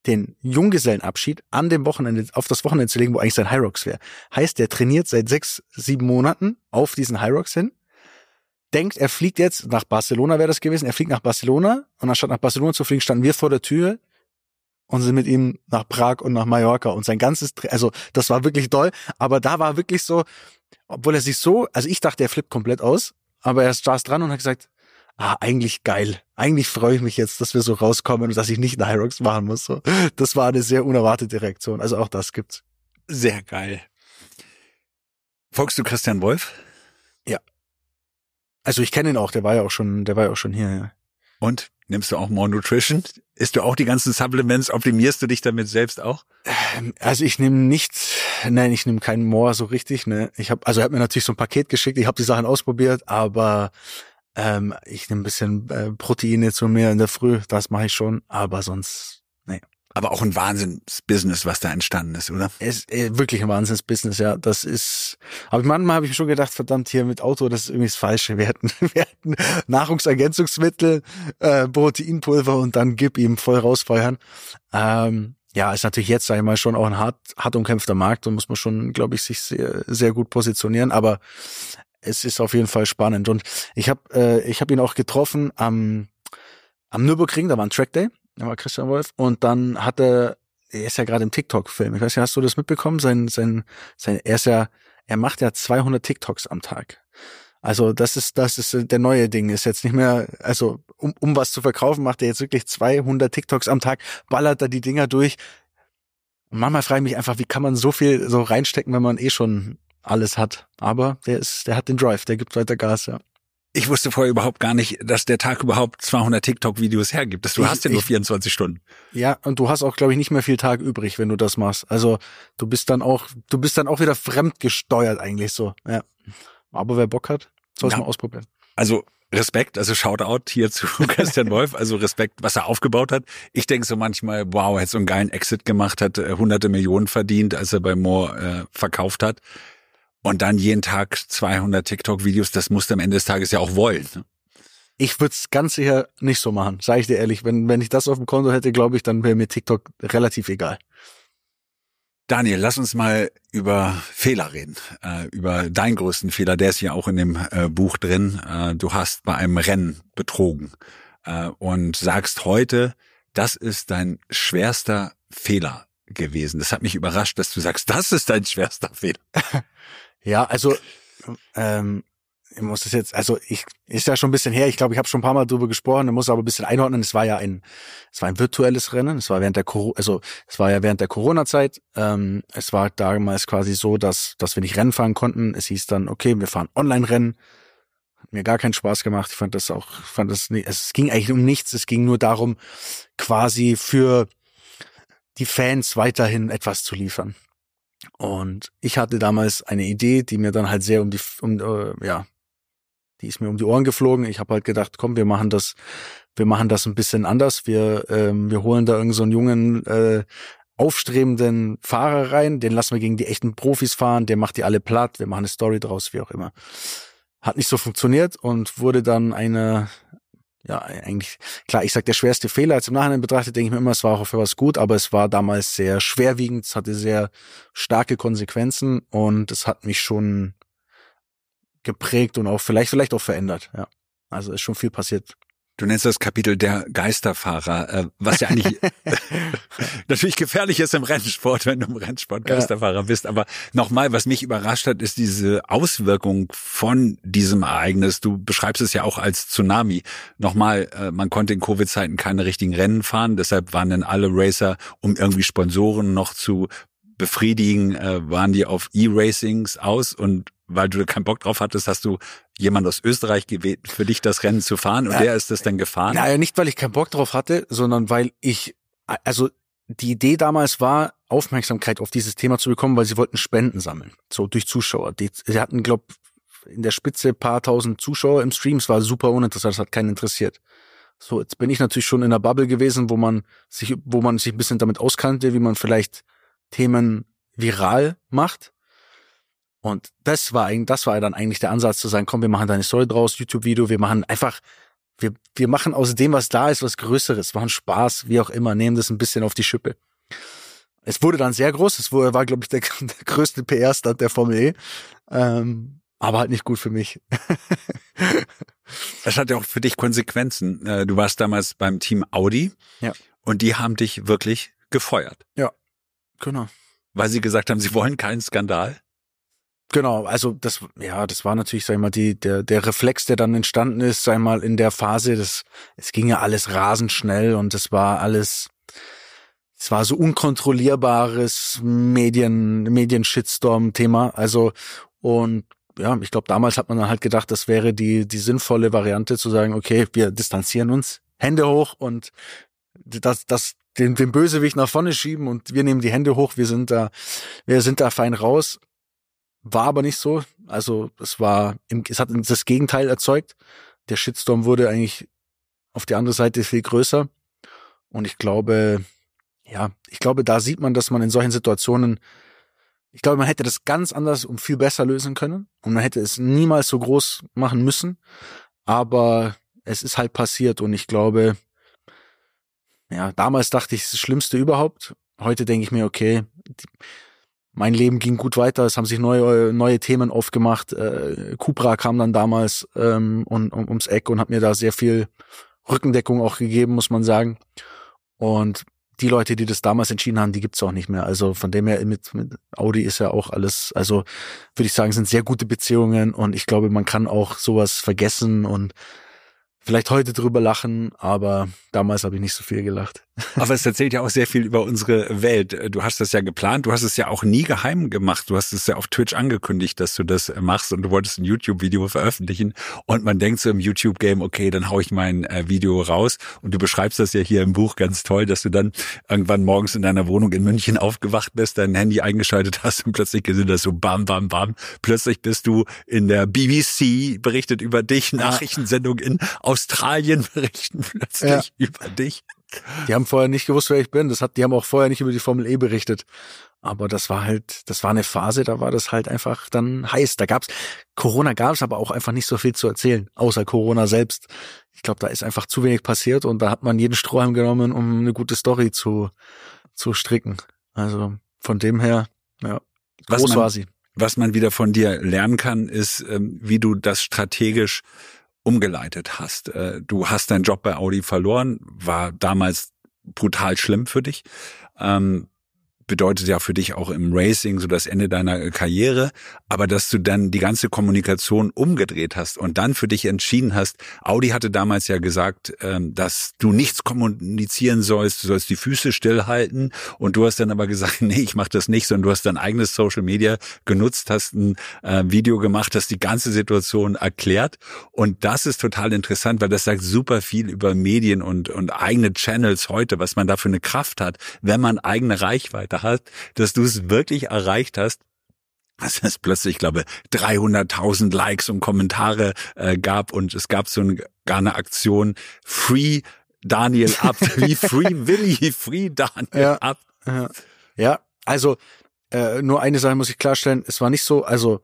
den Junggesellenabschied an dem Wochenende, auf das Wochenende zu legen, wo eigentlich sein Hyrox wäre. Heißt, der trainiert seit 6-7 Monaten auf diesen Hyrox hin, denkt, er fliegt jetzt nach Barcelona, wäre das gewesen, er fliegt nach Barcelona und anstatt nach Barcelona zu fliegen, standen wir vor der Tür und sind mit ihm nach Prag und nach Mallorca und sein ganzes, also das war wirklich toll, aber da war wirklich so, obwohl er sich so, also ich dachte, er flippt komplett aus, aber er saß dran und hat gesagt, eigentlich geil, eigentlich freue ich mich jetzt, dass wir so rauskommen und dass ich nicht einen Hyrox machen muss. So. Das war eine sehr unerwartete Reaktion, also auch das gibt's. Sehr geil. Folgst du Christian Wolf? Ja. Also ich kenne ihn auch, der war ja auch schon hier, ja. Und nimmst du auch More Nutrition? Isst du auch die ganzen Supplements? Optimierst du dich damit selbst auch? Also ich nehme keinen More so richtig. Ne, er hat mir natürlich so ein Paket geschickt. Ich habe die Sachen ausprobiert, aber ich nehme ein bisschen Proteine zu mir in der Früh. Das mache ich schon, aber sonst nee. Aber auch ein Wahnsinns-Business, was da entstanden ist, oder? Es ist wirklich ein Wahnsinns-Business, ja. Das ist. Aber manchmal habe ich mir schon gedacht, verdammt, hier mit Auto, das ist irgendwie das Falsche. Wir hätten Nahrungsergänzungsmittel, Proteinpulver und dann gib ihm voll rausfeuern. Ja, ist natürlich jetzt, sag ich mal, schon auch ein hart umkämpfter Markt und muss man schon, glaube ich, sich sehr, sehr gut positionieren. Aber es ist auf jeden Fall spannend. Und ich hab ihn auch getroffen am Nürburgring, da war ein Trackday. Da war Christian Wolf und dann er ist ja gerade im TikTok-Film. Ich weiß nicht, hast du das mitbekommen? Er macht ja 200 TikToks am Tag. Also das ist der neue Ding. Ist jetzt nicht mehr, also um was zu verkaufen, macht er jetzt wirklich 200 TikToks am Tag, ballert da die Dinger durch. Und manchmal frage ich mich einfach, wie kann man so viel so reinstecken, wenn man schon alles hat. Aber der hat den Drive, der gibt weiter Gas, ja. Ich wusste vorher überhaupt gar nicht, dass der Tag überhaupt 200 TikTok-Videos hergibt. Du hast ja nur 24 Stunden. Ja, und du hast auch, glaube ich, nicht mehr viel Tag übrig, wenn du das machst. Also du bist dann auch wieder fremdgesteuert eigentlich so. Ja. Aber wer Bock hat, soll es mal ausprobieren. Also Respekt, also Shoutout hier zu Christian Wolf, also Respekt, was er aufgebaut hat. Ich denke so manchmal, wow, er hat so einen geilen Exit gemacht, hat hunderte Millionen verdient, als er bei More verkauft hat. Und dann jeden Tag 200 TikTok-Videos, das musst du am Ende des Tages ja auch wollen. Ne? Ich würde es ganz sicher nicht so machen, sage ich dir ehrlich. Wenn ich das auf dem Konto hätte, glaube ich, dann wäre mir TikTok relativ egal. Daniel, lass uns mal über Fehler reden, über deinen größten Fehler. Der ist ja auch in dem Buch drin. Du hast bei einem Rennen betrogen und sagst heute, das ist dein schwerster Fehler gewesen. Das hat mich überrascht, dass du sagst, das ist dein schwerster Fehler. Ja, also ich muss das jetzt, ist ja schon ein bisschen her, ich glaube, ich habe schon ein paar Mal drüber gesprochen, ich muss aber ein bisschen einordnen, es war ein virtuelles Rennen, es war während der Corona-Zeit, es war damals quasi so, dass wir nicht Rennen fahren konnten, es hieß dann, okay, wir fahren Online-Rennen, hat mir gar keinen Spaß gemacht, es ging eigentlich um nichts, es ging nur darum, quasi für die Fans weiterhin etwas zu liefern. Und ich hatte damals eine Idee, die mir dann halt sehr die ist mir um die Ohren geflogen. Ich habe halt gedacht, komm, wir machen das ein bisschen anders. Wir holen da irgend so einen jungen, aufstrebenden Fahrer rein, den lassen wir gegen die echten Profis fahren, der macht die alle platt, wir machen eine Story draus, wie auch immer. Hat nicht so funktioniert und wurde dann eigentlich, klar, ich sag, der schwerste Fehler, als im Nachhinein betrachtet, denke ich mir immer, es war auch für was gut, aber es war damals sehr schwerwiegend, es hatte sehr starke Konsequenzen und es hat mich schon geprägt und auch vielleicht auch verändert, ja. Also ist schon viel passiert. Du nennst das Kapitel der Geisterfahrer, was ja eigentlich natürlich gefährlich ist im Rennsport, wenn du im Rennsport Geisterfahrer bist. Aber nochmal, was mich überrascht hat, ist diese Auswirkung von diesem Ereignis. Du beschreibst es ja auch als Tsunami. Nochmal, man konnte in Covid-Zeiten keine richtigen Rennen fahren. Deshalb waren dann alle Racer, um irgendwie Sponsoren noch zu befriedigen, waren die auf E-Racings aus und weil du keinen Bock drauf hattest, hast du jemand aus Österreich gewählt, für dich das Rennen zu fahren und der ist das dann gefahren? Naja, nicht, weil ich keinen Bock drauf hatte, sondern weil die Idee damals war, Aufmerksamkeit auf dieses Thema zu bekommen, weil sie wollten Spenden sammeln, so durch Zuschauer. Sie hatten, in der Spitze paar tausend Zuschauer im Stream, es war super uninteressant, das hat keinen interessiert. So, jetzt bin ich natürlich schon in einer Bubble gewesen, wo man sich ein bisschen damit auskannte, wie man vielleicht Themen viral macht. Und das war dann eigentlich der Ansatz zu sagen, komm, wir machen da eine Story draus, YouTube-Video, wir machen einfach wir machen aus dem, was da ist, was Größeres, machen Spaß, wie auch immer, nehmen das ein bisschen auf die Schippe. Es wurde dann sehr groß, war, glaube ich, der größte PR-Stunt der Formel E, aber halt nicht gut für mich. Es hat ja auch für dich Konsequenzen. Du warst damals beim Team Audi, ja, und die haben dich wirklich gefeuert. Ja, genau. Weil sie gesagt haben, sie wollen keinen Skandal. Genau, also das war natürlich, sag ich mal, der Reflex, der dann entstanden ist, sag ich mal, in der Phase, es ging ja alles rasend schnell und es war so unkontrollierbares Medien-Shitstorm-Thema, also, und ja, ich glaube, damals hat man dann halt gedacht, das wäre die sinnvolle Variante zu sagen, okay, wir distanzieren uns, Hände hoch und den Bösewicht nach vorne schieben und wir nehmen die Hände hoch, wir sind da fein raus. War aber nicht so. Also es hat das Gegenteil erzeugt. Der Shitstorm wurde eigentlich auf die andere Seite viel größer. Und ich glaube, da sieht man, dass man in solchen Situationen, ich glaube, man hätte das ganz anders und viel besser lösen können. Und man hätte es niemals so groß machen müssen. Aber es ist halt passiert. Und ich glaube, ja, damals dachte ich, es ist das Schlimmste überhaupt. Heute denke ich mir, okay, mein Leben ging gut weiter, es haben sich neue Themen aufgemacht. Cupra kam dann damals ums Eck und hat mir da sehr viel Rückendeckung auch gegeben, muss man sagen. Und die Leute, die das damals entschieden haben, die gibt's auch nicht mehr. Also von dem her mit Audi ist ja auch alles, also würde ich sagen, sind sehr gute Beziehungen und ich glaube, man kann auch sowas vergessen und vielleicht heute drüber lachen, aber damals habe ich nicht so viel gelacht. Aber es erzählt ja auch sehr viel über unsere Welt. Du hast das ja geplant, du hast es ja auch nie geheim gemacht. Du hast es ja auf Twitch angekündigt, dass du das machst und du wolltest ein YouTube-Video veröffentlichen. Und man denkt so im YouTube-Game, okay, dann hau ich mein Video raus. Und du beschreibst das ja hier im Buch ganz toll, dass du dann irgendwann morgens in deiner Wohnung in München aufgewacht bist, dein Handy eingeschaltet hast und plötzlich gesehen, dass so bam, bam, bam. Plötzlich bist du in der BBC, berichtet über dich, Nachrichtensendung in Australien berichten plötzlich über dich. Die haben vorher nicht gewusst, wer ich bin. Die haben auch vorher nicht über die Formel E berichtet. Aber das war eine Phase, da war das halt einfach dann heiß. Corona gab's aber auch einfach nicht so viel zu erzählen, außer Corona selbst. Ich glaube, da ist einfach zu wenig passiert und da hat man jeden Strohhalm genommen, um eine gute Story zu stricken. Also von dem her, ja, groß war sie. Was man wieder von dir lernen kann, ist, wie du das strategisch umgeleitet hast. Du hast deinen Job bei Audi verloren, war damals brutal schlimm für dich. Bedeutet ja für dich auch im Racing so das Ende deiner Karriere, aber dass du dann die ganze Kommunikation umgedreht hast und dann für dich entschieden hast, Audi hatte damals ja gesagt, dass du nichts kommunizieren sollst, du sollst die Füße stillhalten und du hast dann aber gesagt, nee, ich mach das nicht, sondern du hast dein eigenes Social Media genutzt, hast ein Video gemacht, hast die ganze Situation erklärt und das ist total interessant, weil das sagt super viel über Medien und eigene Channels heute, was man da für eine Kraft hat, wenn man eigene Reichweite hat, dass du es wirklich erreicht hast, dass es plötzlich, ich glaube, 300.000 Likes und Kommentare gab und es gab gar eine Aktion Free Daniel up, wie Free Willy, Free Daniel up. Ja, also nur eine Sache muss ich klarstellen, es war nicht so, also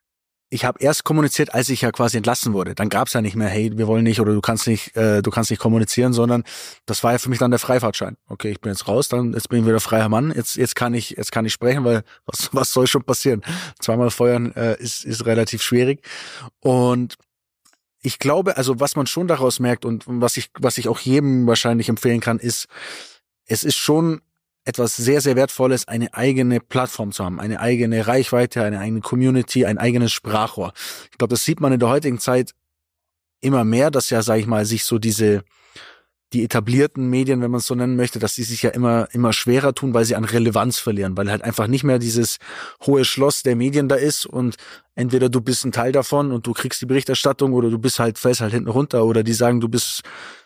ich habe erst kommuniziert, als ich ja quasi entlassen wurde. Dann gab's ja nicht mehr, hey, wir wollen nicht oder du kannst nicht kommunizieren, sondern das war ja für mich dann der Freifahrtschein. Okay, ich bin jetzt raus, jetzt bin ich wieder freier Mann. Jetzt kann ich sprechen, weil was soll schon passieren? Zweimal feuern ist relativ schwierig. Und ich glaube, also was man schon daraus merkt und was ich auch jedem wahrscheinlich empfehlen kann, ist, es ist schon etwas sehr, sehr Wertvolles, eine eigene Plattform zu haben, eine eigene Reichweite, eine eigene Community, ein eigenes Sprachrohr. Ich glaube, das sieht man in der heutigen Zeit immer mehr, dass ja, sag ich mal, sich so die etablierten Medien, wenn man es so nennen möchte, dass die sich ja immer schwerer tun, weil sie an Relevanz verlieren, weil halt einfach nicht mehr dieses hohe Schloss der Medien da ist und entweder du bist ein Teil davon und du kriegst die Berichterstattung oder du fällst halt hinten runter oder die sagen, du bist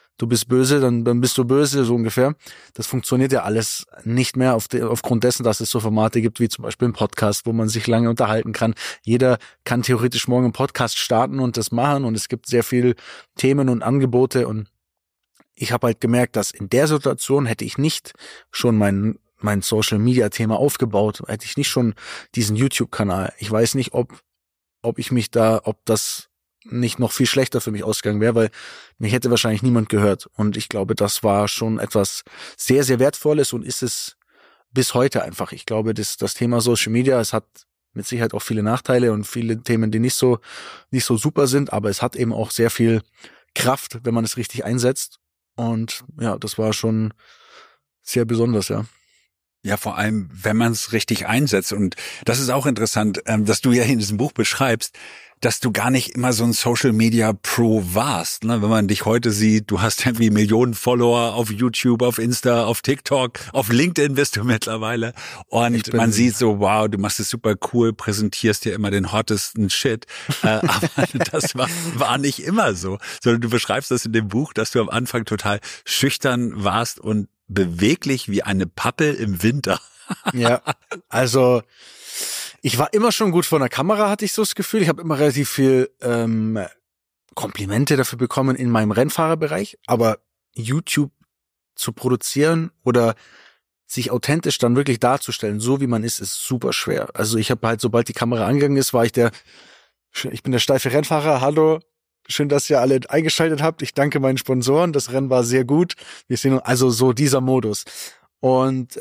böse, dann bist du böse, so ungefähr. Das funktioniert ja alles nicht mehr aufgrund dessen, dass es so Formate gibt, wie zum Beispiel ein Podcast, wo man sich lange unterhalten kann. Jeder kann theoretisch morgen einen Podcast starten und das machen und es gibt sehr viel Themen und Angebote und ich habe halt gemerkt, dass in der Situation hätte ich nicht schon mein Social-Media-Thema aufgebaut, hätte ich nicht schon diesen YouTube-Kanal. Ich weiß nicht, ob das nicht noch viel schlechter für mich ausgegangen wäre, weil mich hätte wahrscheinlich niemand gehört. Und ich glaube, das war schon etwas sehr, sehr Wertvolles und ist es bis heute einfach. Ich glaube, das Thema Social Media, es hat mit Sicherheit auch viele Nachteile und viele Themen, die nicht so super sind, aber es hat eben auch sehr viel Kraft, wenn man es richtig einsetzt. Und ja, das war schon sehr besonders, ja. Ja, vor allem, wenn man es richtig einsetzt. Und das ist auch interessant, dass du ja in diesem Buch beschreibst, dass du gar nicht immer so ein Social Media Pro warst. Ne? Wenn man dich heute sieht, du hast irgendwie Millionen Follower auf YouTube, auf Insta, auf TikTok, auf LinkedIn bist du mittlerweile. Und man sieht so, wow, du machst es super cool, präsentierst dir immer den hottesten Shit. Aber das war nicht immer so. Sondern du beschreibst das in dem Buch, dass du am Anfang total schüchtern warst und beweglich wie eine Pappe im Winter. Ja, also ich war immer schon gut vor der Kamera, hatte ich so das Gefühl. Ich habe immer relativ viel Komplimente dafür bekommen in meinem Rennfahrerbereich. Aber YouTube zu produzieren oder sich authentisch dann wirklich darzustellen, so wie man ist super schwer. Also ich habe halt, sobald die Kamera angegangen ist, ich bin der steife Rennfahrer, hallo, schön, dass ihr alle eingeschaltet habt. Ich danke meinen Sponsoren, das Rennen war sehr gut. Wir sehen also so dieser Modus. Und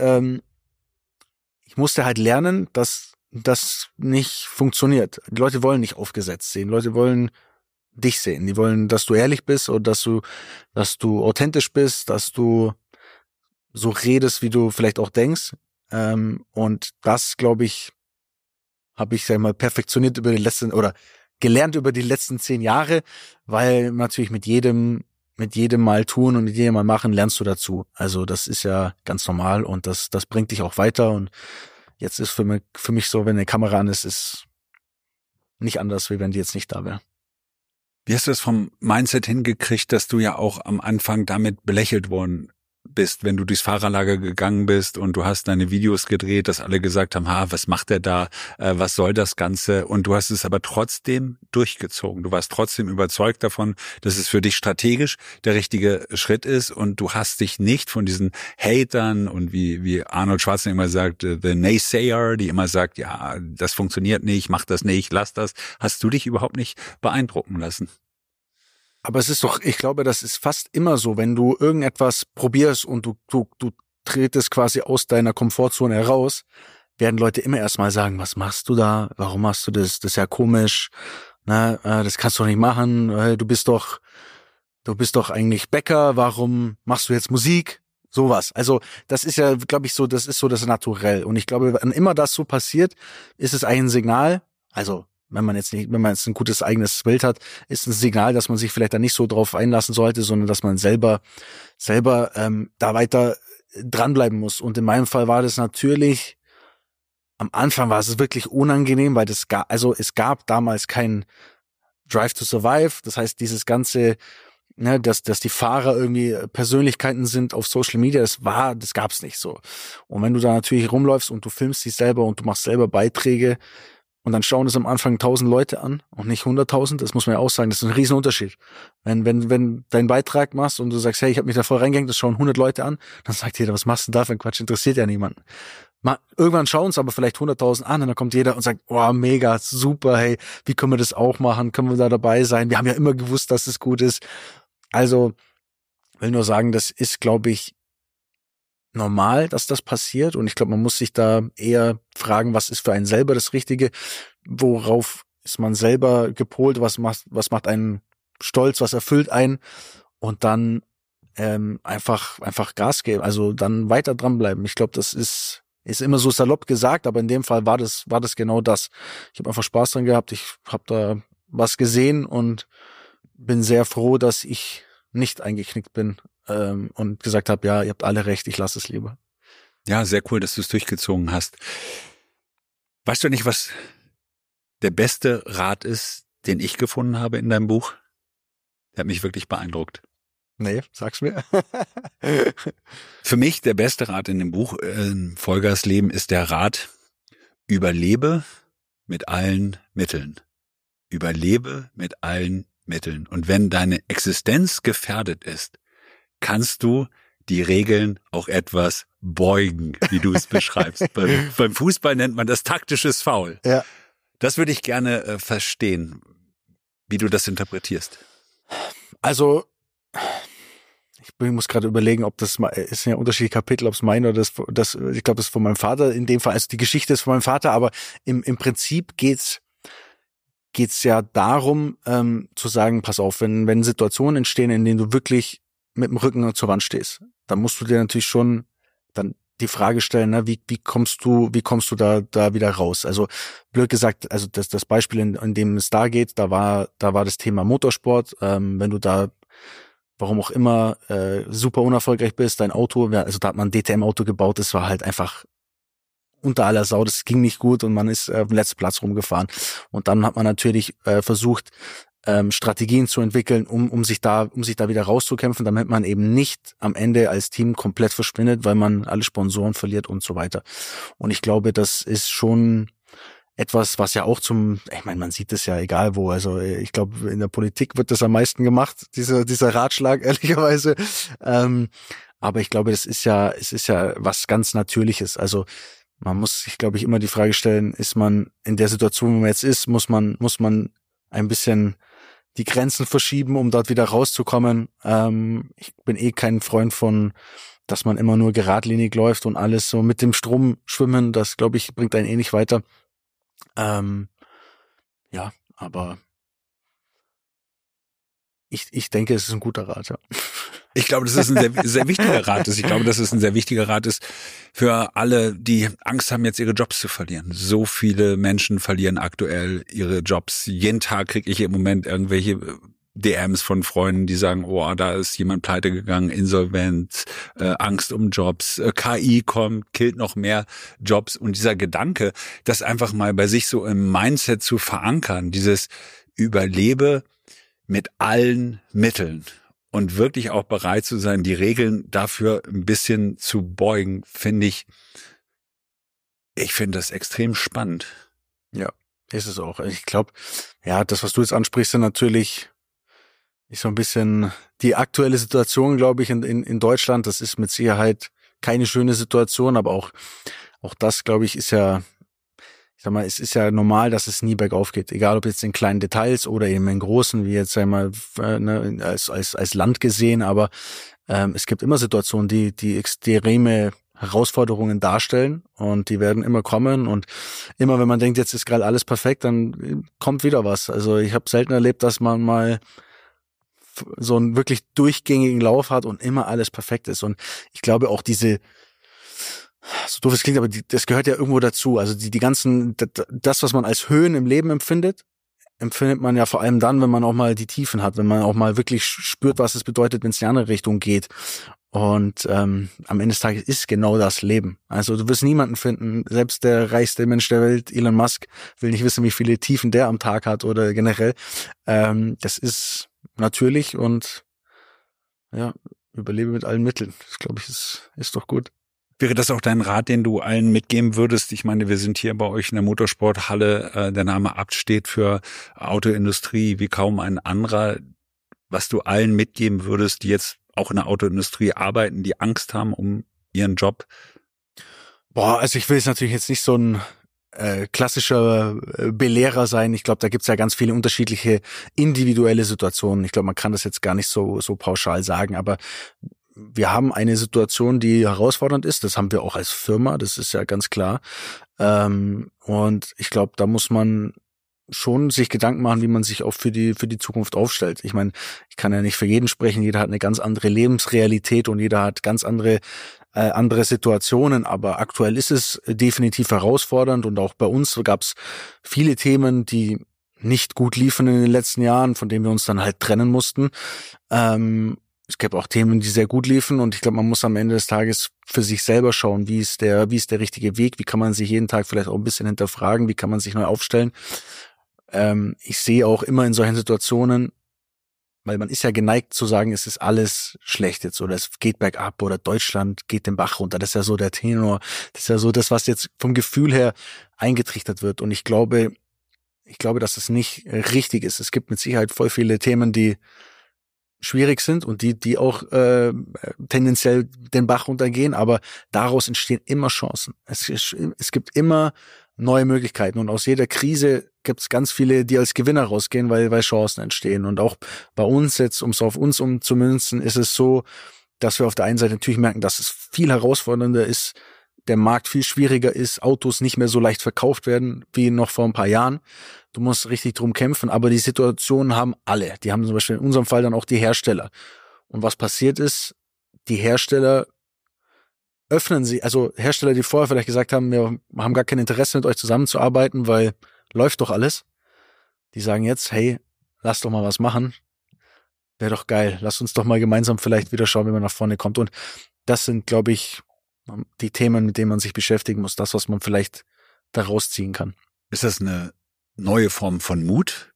ich musste halt lernen, dass das nicht funktioniert. Die Leute wollen nicht aufgesetzt sehen. Die Leute wollen dich sehen. Die wollen, dass du ehrlich bist und dass du authentisch bist, dass du so redest, wie du vielleicht auch denkst. Und das, glaube ich, habe ich, sag ich mal, perfektioniert gelernt über die letzten 10 Jahre, weil natürlich mit jedem Mal tun und mit jedem Mal machen lernst du dazu. Also das ist ja ganz normal und das bringt dich auch weiter. Und jetzt ist für mich so, wenn eine Kamera an ist nicht anders, wie wenn die jetzt nicht da wäre. Wie hast du das vom Mindset hingekriegt, dass du ja auch am Anfang damit belächelt worden bist, wenn du durchs Fahrerlager gegangen bist und du hast deine Videos gedreht, dass alle gesagt haben, was macht der da, was soll das Ganze? Und du hast es aber trotzdem durchgezogen. Du warst trotzdem überzeugt davon, dass es für dich strategisch der richtige Schritt ist und du hast dich nicht von diesen Hatern und wie Arnold Schwarzenegger immer sagt, the Naysayer, die immer sagt, ja, das funktioniert nicht, mach das nicht, lass das. Hast du dich überhaupt nicht beeindrucken lassen? Aber es ist doch, ich glaube, das ist fast immer so, wenn du irgendetwas probierst und du tretest quasi aus deiner Komfortzone heraus, werden Leute immer erstmal sagen, was machst du da? Warum machst du das? Das ist ja komisch. Das kannst du doch nicht machen. Du bist doch eigentlich Bäcker. Warum machst du jetzt Musik? Sowas. Also, das ist ja, glaube ich, so, das ist so das Naturell. Und ich glaube, wenn immer das so passiert, ist es ein Signal, also, wenn man jetzt ein gutes eigenes Bild hat, ist ein Signal, dass man sich vielleicht da nicht so drauf einlassen sollte, sondern dass man selber da weiter dranbleiben muss. Und in meinem Fall war das natürlich, am Anfang war es wirklich unangenehm, weil es gab damals kein Drive to Survive. Das heißt, dieses ganze, dass die Fahrer irgendwie Persönlichkeiten sind auf Social Media, das gab's nicht so. Und wenn du da natürlich rumläufst und du filmst dich selber und du machst selber Beiträge, und dann schauen es am Anfang 1000 Leute an und nicht 100.000. Das muss man ja auch sagen. Das ist ein Riesenunterschied. Wenn deinen Beitrag machst und du sagst, hey, ich habe mich da voll reingehängt, das schauen 100 Leute an, dann sagt jeder, was machst du denn da für ein Quatsch? Interessiert ja niemanden. Irgendwann schauen es aber vielleicht 100.000 an und dann kommt jeder und sagt, oh, mega, super, hey, wie können wir das auch machen? Können wir da dabei sein? Wir haben ja immer gewusst, dass es gut ist. Also, will nur sagen, das ist, glaube ich, normal, dass das passiert und ich glaube, man muss sich da eher fragen, was ist für einen selber das Richtige, worauf ist man selber gepolt, was macht einen stolz, was erfüllt einen und dann einfach Gas geben, also dann weiter dranbleiben. Ich glaube, das ist immer so salopp gesagt, aber in dem Fall war das genau das. Ich habe einfach Spaß dran gehabt, ich habe da was gesehen und bin sehr froh, dass ich nicht eingeknickt bin und gesagt habe, ja, ihr habt alle recht, ich lasse es lieber. Ja, sehr cool, dass du es durchgezogen hast. Weißt du nicht, was der beste Rat ist, den ich gefunden habe in deinem Buch? Der hat mich wirklich beeindruckt. Nee, sag's mir. Für mich der beste Rat in dem Buch Vollgas Leben ist der Rat: Überlebe mit allen Mitteln. Überlebe mit allen Mitteln. Und wenn deine Existenz gefährdet ist, kannst du die Regeln auch etwas beugen, wie du es beschreibst. Beim Fußball nennt man das taktisches Foul. Ja. Das würde ich gerne verstehen. wie du das interpretierst. Also, ich muss gerade überlegen, ob das ist ja unterschiedliche Kapitel, ob es mein oder das ich glaube, das ist von meinem Vater in dem Fall, also die Geschichte ist von meinem Vater, aber im Prinzip geht's ja darum, zu sagen, pass auf, wenn Situationen entstehen, in denen du wirklich mit dem Rücken zur Wand stehst, dann musst du dir natürlich schon dann die Frage stellen, ne, wie kommst du da wieder raus? Also blöd gesagt, also das Beispiel, in dem es da geht, da war das Thema Motorsport, wenn du da warum auch immer super unerfolgreich bist, dein Auto, also da hat man ein DTM-Auto gebaut, das war halt einfach unter aller Sau, das ging nicht gut und man ist auf dem letzten Platz rumgefahren. Und dann hat man natürlich versucht, Strategien zu entwickeln, um sich da wieder rauszukämpfen, damit man eben nicht am Ende als Team komplett verschwindet, weil man alle Sponsoren verliert und so weiter. Und ich glaube, das ist schon etwas, was ja auch ich meine, man sieht es ja egal wo, also ich glaube, in der Politik wird das am meisten gemacht, dieser Ratschlag, ehrlicherweise. Aber ich glaube, es ist ja was ganz Natürliches. Also man muss sich, glaube ich, immer die Frage stellen, ist man in der Situation, wo man jetzt ist, muss man ein bisschen die Grenzen verschieben, um dort wieder rauszukommen. Ich bin kein Freund von, dass man immer nur geradlinig läuft und alles so mit dem Strom schwimmen. Das, glaube ich, bringt einen nicht weiter. Ja, aber ich denke, es ist ein guter Rat, ja. Ich glaube, das ist ein sehr, sehr wichtiger Rat. Ich glaube, dass es ein sehr wichtiger Rat ist für alle, die Angst haben, jetzt ihre Jobs zu verlieren. So viele Menschen verlieren aktuell ihre Jobs. Jeden Tag kriege ich im Moment irgendwelche DMs von Freunden, die sagen, oh, da ist jemand pleite gegangen, insolvent, Angst um Jobs, KI kommt, killt noch mehr Jobs. Und dieser Gedanke, das einfach mal bei sich so im Mindset zu verankern, dieses Überlebe mit allen Mitteln. Und wirklich auch bereit zu sein, die Regeln dafür ein bisschen zu beugen, ich finde das extrem spannend. Ja, ist es auch. Ich glaube, ja, das, was du jetzt ansprichst, sind natürlich so ein bisschen die aktuelle Situation, glaube ich, in Deutschland. Das ist mit Sicherheit keine schöne Situation, aber auch das, glaube ich, ist ja, ich sag mal, es ist ja normal, dass es nie bergauf geht. Egal ob jetzt in kleinen Details oder eben in großen, wie jetzt einmal als Land gesehen, aber es gibt immer Situationen, die extreme Herausforderungen darstellen und die werden immer kommen und immer, wenn man denkt, jetzt ist gerade alles perfekt, dann kommt wieder was. Also ich habe selten erlebt, dass man mal so einen wirklich durchgängigen Lauf hat und immer alles perfekt ist. Und ich glaube auch so doof es klingt, aber das gehört ja irgendwo dazu. Also die ganzen, das, was man als Höhen im Leben empfindet man ja vor allem dann, wenn man auch mal die Tiefen hat, wenn man auch mal wirklich spürt, was es bedeutet, wenn es in die andere Richtung geht. Und am Ende des Tages ist genau das Leben. Also du wirst niemanden finden, selbst der reichste Mensch der Welt, Elon Musk, will nicht wissen, wie viele Tiefen der am Tag hat oder generell. Das ist natürlich und ja, überlebe mit allen Mitteln. Das glaube ich, ist doch gut. Wäre das auch dein Rat, den du allen mitgeben würdest? Ich meine, wir sind hier bei euch in der Motorsporthalle. Der Name Abt steht für Autoindustrie wie kaum ein anderer. Was du allen mitgeben würdest, die jetzt auch in der Autoindustrie arbeiten, die Angst haben um ihren Job? Also ich will jetzt natürlich jetzt nicht so ein klassischer Belehrer sein. Ich glaube, da gibt's ja ganz viele unterschiedliche individuelle Situationen. Ich glaube, man kann das jetzt gar nicht so pauschal sagen, aber wir haben eine Situation, die herausfordernd ist. Das haben wir auch als Firma, das ist ja ganz klar. Und ich glaube, da muss man schon sich Gedanken machen, wie man sich auch für die Zukunft aufstellt. Ich meine, ich kann ja nicht für jeden sprechen. Jeder hat eine ganz andere Lebensrealität und jeder hat ganz andere Situationen. Aber aktuell ist es definitiv herausfordernd und auch bei uns gab es viele Themen, die nicht gut liefen in den letzten Jahren, von denen wir uns dann halt trennen mussten. Es gab auch Themen, die sehr gut liefen und ich glaube, man muss am Ende des Tages für sich selber schauen, wie ist der richtige Weg, wie kann man sich jeden Tag vielleicht auch ein bisschen hinterfragen, wie kann man sich neu aufstellen. Ich sehe auch immer in solchen Situationen, weil man ist ja geneigt zu sagen, es ist alles schlecht jetzt oder es geht bergab oder Deutschland geht den Bach runter. Das ist ja so der Tenor, das ist ja so das, was jetzt vom Gefühl her eingetrichtert wird und ich glaube, dass es nicht richtig ist. Es gibt mit Sicherheit voll viele Themen, die schwierig sind und die auch tendenziell den Bach runtergehen, aber daraus entstehen immer Chancen. Es gibt immer neue Möglichkeiten. Und aus jeder Krise gibt es ganz viele, die als Gewinner rausgehen, weil Chancen entstehen. Und auch bei uns jetzt, um es auf uns umzumünzen, ist es so, dass wir auf der einen Seite natürlich merken, dass es viel herausfordernder ist, der Markt viel schwieriger ist, Autos nicht mehr so leicht verkauft werden wie noch vor ein paar Jahren. Du musst richtig drum kämpfen, aber die Situation haben alle. Die haben zum Beispiel in unserem Fall dann auch die Hersteller. Und was passiert ist, die Hersteller öffnen sie, also Hersteller, die vorher vielleicht gesagt haben, wir haben gar kein Interesse mit euch zusammenzuarbeiten, weil läuft doch alles. Die sagen jetzt, hey, lass doch mal was machen. Wäre doch geil. Lass uns doch mal gemeinsam vielleicht wieder schauen, wie man nach vorne kommt. Und das sind, glaube ich, die Themen, mit denen man sich beschäftigen muss. Das, was man vielleicht daraus ziehen kann. Ist das eine neue Form von Mut?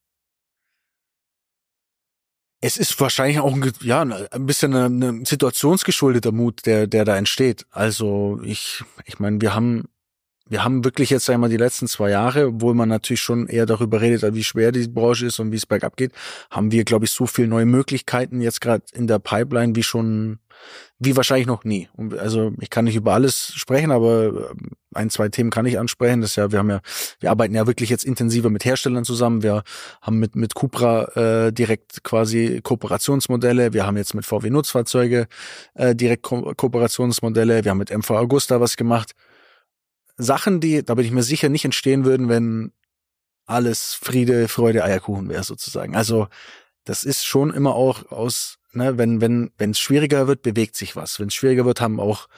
Es ist wahrscheinlich auch ein bisschen ein situationsgeschuldeter Mut, der da entsteht. Also ich meine, wir haben wirklich jetzt einmal die letzten 2 Jahre, obwohl man natürlich schon eher darüber redet, wie schwer die Branche ist und wie es bergab geht, haben wir, glaube ich, so viele neue Möglichkeiten jetzt gerade in der Pipeline wie wahrscheinlich noch nie. Also ich kann nicht über alles sprechen, aber 1, 2 Themen kann ich ansprechen. Das ist ja, wir arbeiten ja wirklich jetzt intensiver mit Herstellern zusammen. Wir haben mit Cupra direkt quasi Kooperationsmodelle. Wir haben jetzt mit VW Nutzfahrzeuge direkt Kooperationsmodelle. Wir haben mit MV Agusta was gemacht. Sachen, die, da bin ich mir sicher, nicht entstehen würden, wenn alles Friede, Freude, Eierkuchen wäre sozusagen. Also das ist schon immer auch aus, ne, wenn es schwieriger wird, bewegt sich was. Wenn es schwieriger wird, hat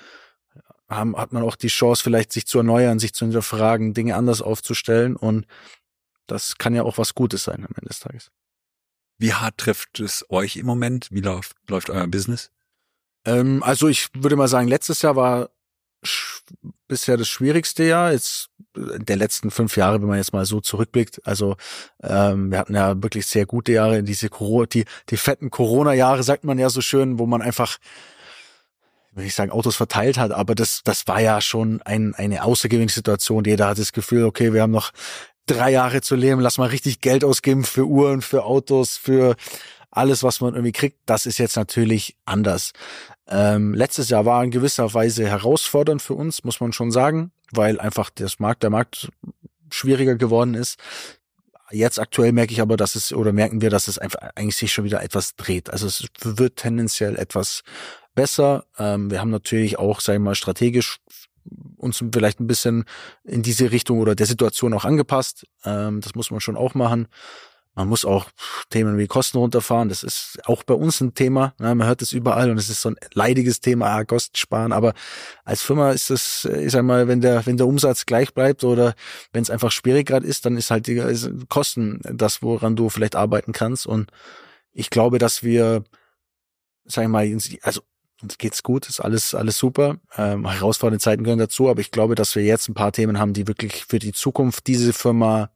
man auch die Chance, vielleicht sich zu erneuern, sich zu hinterfragen, Dinge anders aufzustellen, und das kann ja auch was Gutes sein am Ende des Tages. Wie hart trifft es euch im Moment? Wie läuft euer Business? Also ich würde mal sagen, letztes Jahr war bisher das schwierigste Jahr, jetzt der letzten 5 Jahre, wenn man jetzt mal so zurückblickt. Also wir hatten ja wirklich sehr gute Jahre, die fetten Corona-Jahre, sagt man ja so schön, wo man einfach, will ich sagen, Autos verteilt hat, aber das war ja schon eine außergewöhnliche Situation. Jeder hat das Gefühl, okay, wir haben noch 3 Jahre zu leben, lass mal richtig Geld ausgeben für Uhren, für Autos, für alles, was man irgendwie kriegt. Das ist jetzt natürlich anders. Letztes Jahr war in gewisser Weise herausfordernd für uns, muss man schon sagen, weil einfach der Markt schwieriger geworden ist. Jetzt aktuell merken wir, dass es einfach eigentlich sich schon wieder etwas dreht. Also es wird tendenziell etwas besser. Wir haben natürlich auch, sagen wir mal, strategisch uns vielleicht ein bisschen in diese Richtung oder der Situation auch angepasst. Das muss man schon auch machen. Man muss auch Themen wie Kosten runterfahren. Das ist auch bei uns ein Thema. Ja, man hört es überall und es ist so ein leidiges Thema, Kosten sparen. Aber als Firma ist es, ich sag mal, wenn der Umsatz gleich bleibt oder wenn es einfach schwierig gerade ist, dann ist halt die Kosten das, woran du vielleicht arbeiten kannst. Und ich glaube, dass wir, sag ich mal, also uns geht's gut, ist alles super. Herausfordernde Zeiten gehören dazu, aber ich glaube, dass wir jetzt ein paar Themen haben, die wirklich für die Zukunft diese Firma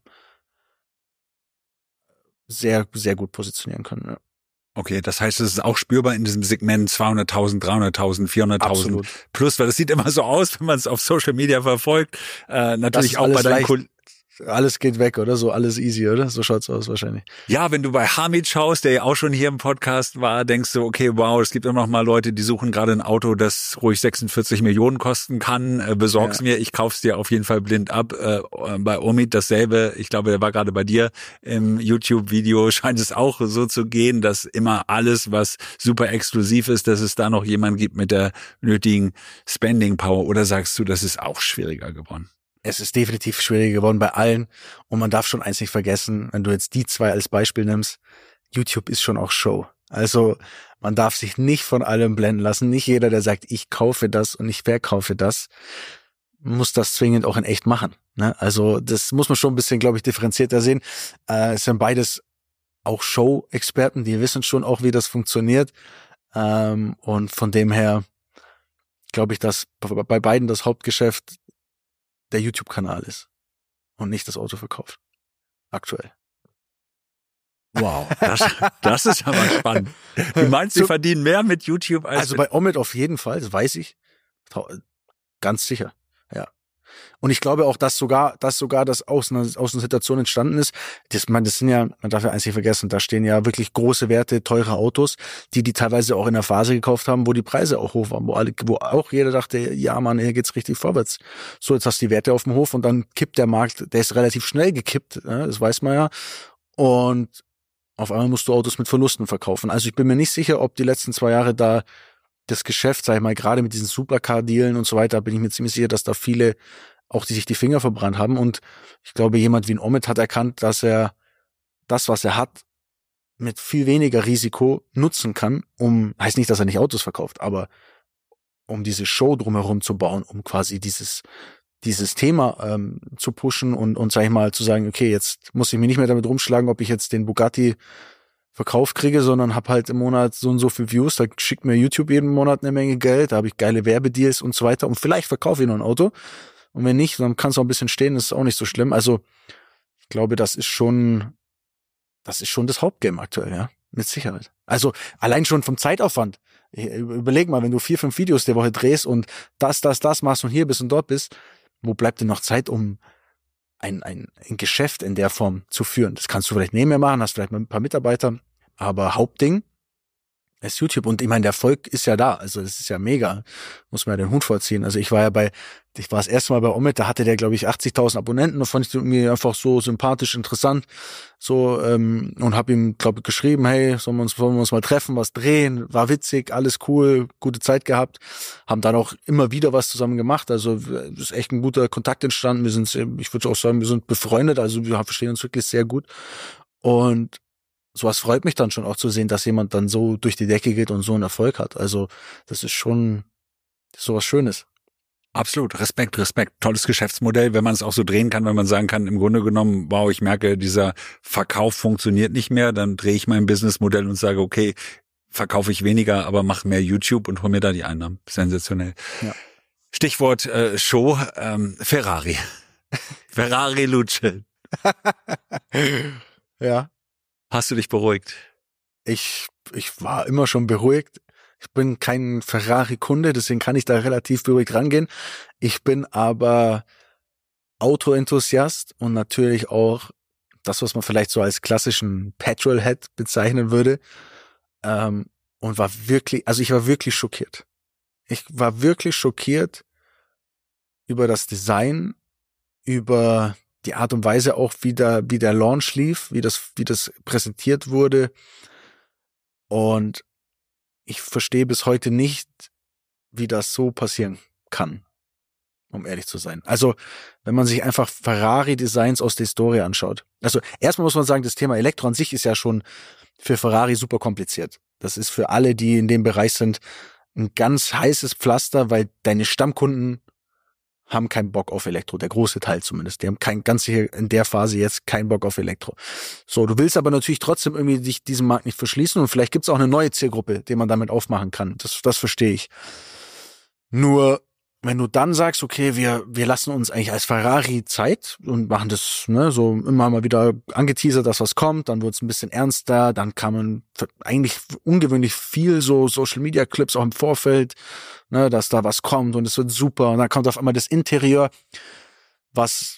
sehr, sehr gut positionieren können. Ja. Okay, das heißt, es ist auch spürbar in diesem Segment 200.000, 300.000, 400.000 plus, weil das sieht immer so aus, wenn man es auf Social Media verfolgt. Natürlich auch bei deinen Kunden. Alles geht weg, oder? So alles easy, oder? So schaut's aus wahrscheinlich. Ja, wenn du bei Hamid schaust, der ja auch schon hier im Podcast war, denkst du, okay, wow, es gibt immer noch mal Leute, die suchen gerade ein Auto, das ruhig 46 Millionen kosten kann. Besorg's mir, ich kauf's dir auf jeden Fall blind ab. Bei Omid dasselbe. Ich glaube, der war gerade bei dir im YouTube-Video. Scheint es auch so zu gehen, dass immer alles, was super exklusiv ist, dass es da noch jemand gibt mit der nötigen Spending Power. Oder sagst du, das ist auch schwieriger geworden? Es ist definitiv schwieriger geworden bei allen. Und man darf schon eins nicht vergessen, wenn du jetzt die 2 als Beispiel nimmst, YouTube ist schon auch Show. Also man darf sich nicht von allem blenden lassen. Nicht jeder, der sagt, ich kaufe das und ich verkaufe das, muss das zwingend auch in echt machen. Ne? Also das muss man schon ein bisschen, glaube ich, differenzierter sehen. Es sind beides auch Show-Experten, die wissen schon auch, wie das funktioniert. Und von dem her glaube ich, dass bei beiden das Hauptgeschäft der YouTube-Kanal ist und nicht das Autoverkauf. Aktuell. Wow, das ist aber spannend. Du meinst, sie verdienen mehr mit YouTube als... Also bei Omid auf jeden Fall, das weiß ich. Ganz sicher, ja. Und ich glaube auch, dass sogar das aus einer Situation entstanden ist. Das sind ja, man darf ja eins nicht vergessen, da stehen ja wirklich große Werte, teure Autos, die teilweise auch in der Phase gekauft haben, wo die Preise auch hoch waren, wo auch jeder dachte, ja Mann, hier geht's richtig vorwärts. So, jetzt hast du die Werte auf dem Hof und dann kippt der Markt, der ist relativ schnell gekippt, das weiß man ja. Und auf einmal musst du Autos mit Verlusten verkaufen. Also ich bin mir nicht sicher, ob die letzten 2 Jahre da das Geschäft, sag ich mal, gerade mit diesen Supercar-Dealen und so weiter, bin ich mir ziemlich sicher, dass da viele auch die sich die Finger verbrannt haben. Und ich glaube, jemand wie ein Omid hat erkannt, dass er das, was er hat, mit viel weniger Risiko nutzen kann, heißt nicht, dass er nicht Autos verkauft, aber um diese Show drumherum zu bauen, um quasi dieses Thema zu pushen und sag ich mal, zu sagen, okay, jetzt muss ich mich nicht mehr damit rumschlagen, ob ich jetzt den Bugatti verkauft kriege, sondern hab halt im Monat so und so viel Views, da schickt mir YouTube jeden Monat eine Menge Geld, da habe ich geile Werbedeals und so weiter und vielleicht verkaufe ich noch ein Auto. Und wenn nicht, dann kann es auch ein bisschen stehen, das ist auch nicht so schlimm. Also ich glaube, das ist schon das Hauptgame aktuell, ja, mit Sicherheit. Also allein schon vom Zeitaufwand. Überleg mal, wenn du 4, 5 Videos der Woche drehst und das machst und hier bist und dort bist, wo bleibt denn noch Zeit, um ein Geschäft in der Form zu führen? Das kannst du vielleicht nebenher machen, hast vielleicht mal ein paar Mitarbeiter, aber Hauptding ist YouTube. Und ich meine, der Erfolg ist ja da. Also das ist ja mega. Muss man ja den Hut vorziehen. Also ich war das erste Mal bei Omid, da hatte der, glaube ich, 80.000 Abonnenten. Da fand ich den irgendwie einfach so sympathisch, interessant. So, und habe ihm, glaube ich, geschrieben, hey, sollen wir uns mal treffen, was drehen? War witzig, alles cool, gute Zeit gehabt. Haben dann auch immer wieder was zusammen gemacht. Also es ist echt ein guter Kontakt entstanden. Ich würde auch sagen, wir sind befreundet. Also wir verstehen uns wirklich sehr gut. Und sowas freut mich dann schon auch zu sehen, dass jemand dann so durch die Decke geht und so einen Erfolg hat. Also das ist schon sowas Schönes. Absolut, Respekt. Tolles Geschäftsmodell, wenn man es auch so drehen kann, wenn man sagen kann, im Grunde genommen, wow, ich merke, dieser Verkauf funktioniert nicht mehr, dann drehe ich mein Businessmodell und sage, okay, verkaufe ich weniger, aber mache mehr YouTube und hole mir da die Einnahmen. Sensationell. Ja. Stichwort Show, Ferrari. Ferrari Luce. Ja. Hast du dich beruhigt? Ich war immer schon beruhigt. Ich bin kein Ferrari-Kunde, deswegen kann ich da relativ beruhigt rangehen. Ich bin aber Autoenthusiast und natürlich auch das, was man vielleicht so als klassischen Petrolhead bezeichnen würde. Und ich war wirklich schockiert. Ich war wirklich schockiert über das Design, über die Art und Weise auch, wie der Launch lief, wie das präsentiert wurde. Und ich verstehe bis heute nicht, wie das so passieren kann, um ehrlich zu sein. Also, wenn man sich einfach Ferrari-Designs aus der Historie anschaut. Also, erstmal muss man sagen, das Thema Elektro an sich ist ja schon für Ferrari super kompliziert. Das ist für alle, die in dem Bereich sind, ein ganz heißes Pflaster, weil deine Stammkunden haben keinen Bock auf Elektro, der große Teil zumindest. Die haben ganz sicher in der Phase jetzt keinen Bock auf Elektro. So, du willst aber natürlich trotzdem irgendwie dich diesem Markt nicht verschließen und vielleicht gibt's auch eine neue Zielgruppe, die man damit aufmachen kann. Das verstehe ich. Nur, wenn du dann sagst, okay, wir lassen uns eigentlich als Ferrari Zeit und machen das, so immer mal wieder angeteasert, dass was kommt, dann wird's ein bisschen ernster, dann kann man eigentlich ungewöhnlich viel so Social Media Clips auch im Vorfeld, dass da was kommt und es wird super und dann kommt auf einmal das Interieur, also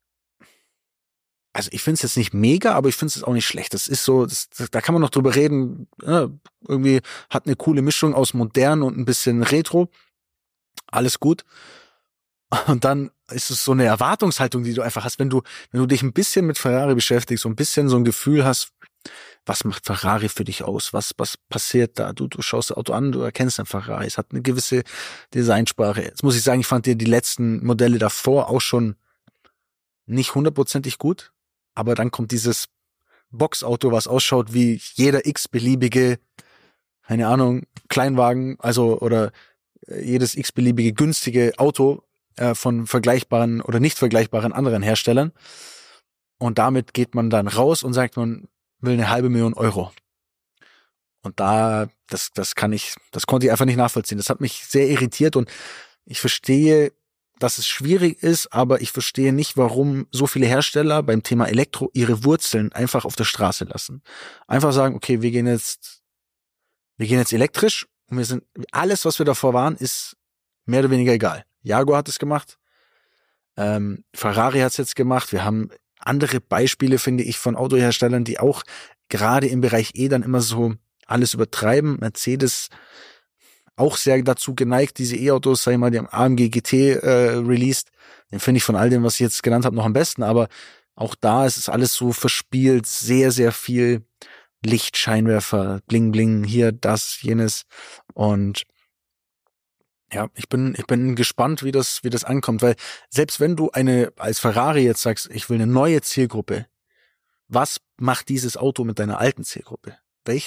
ich finde es jetzt nicht mega, aber ich finde es auch nicht schlecht. Das ist so, da kann man noch drüber reden, irgendwie hat eine coole Mischung aus modern und ein bisschen Retro. Alles gut. Und dann ist es so eine Erwartungshaltung, die du einfach hast, wenn du dich ein bisschen mit Ferrari beschäftigst, so ein bisschen so ein Gefühl hast, was macht Ferrari für dich aus? Was passiert da? Du schaust das Auto an, du erkennst ein Ferrari. Es hat eine gewisse Designsprache. Jetzt muss ich sagen, ich fand die letzten Modelle davor auch schon nicht 100%ig gut. Aber dann kommt dieses Boxauto, was ausschaut wie jeder x-beliebige, keine Ahnung, Kleinwagen, oder jedes x-beliebige günstige Auto von vergleichbaren oder nicht vergleichbaren anderen Herstellern. Und damit geht man dann raus und sagt, man will 500.000 Euro. Und das konnte ich einfach nicht nachvollziehen. Das hat mich sehr irritiert und ich verstehe, dass es schwierig ist, aber ich verstehe nicht, warum so viele Hersteller beim Thema Elektro ihre Wurzeln einfach auf der Straße lassen. Einfach sagen, okay, wir gehen jetzt elektrisch und alles, was wir davor waren, ist mehr oder weniger egal. Jaguar hat es gemacht, Ferrari hat's jetzt gemacht. Wir haben andere Beispiele, finde ich, von Autoherstellern, die auch gerade im Bereich dann immer so alles übertreiben. Mercedes auch sehr dazu geneigt, diese E-Autos, sag ich mal, die am AMG GT released. Den finde ich von all dem, was ich jetzt genannt habe, noch am besten. Aber auch da ist es alles so verspielt, sehr, sehr viel Lichtscheinwerfer, Bling Bling, hier, das, jenes. Und ja, ich bin gespannt, wie das ankommt, weil selbst wenn du als Ferrari jetzt sagst, ich will eine neue Zielgruppe, was macht dieses Auto mit deiner alten Zielgruppe?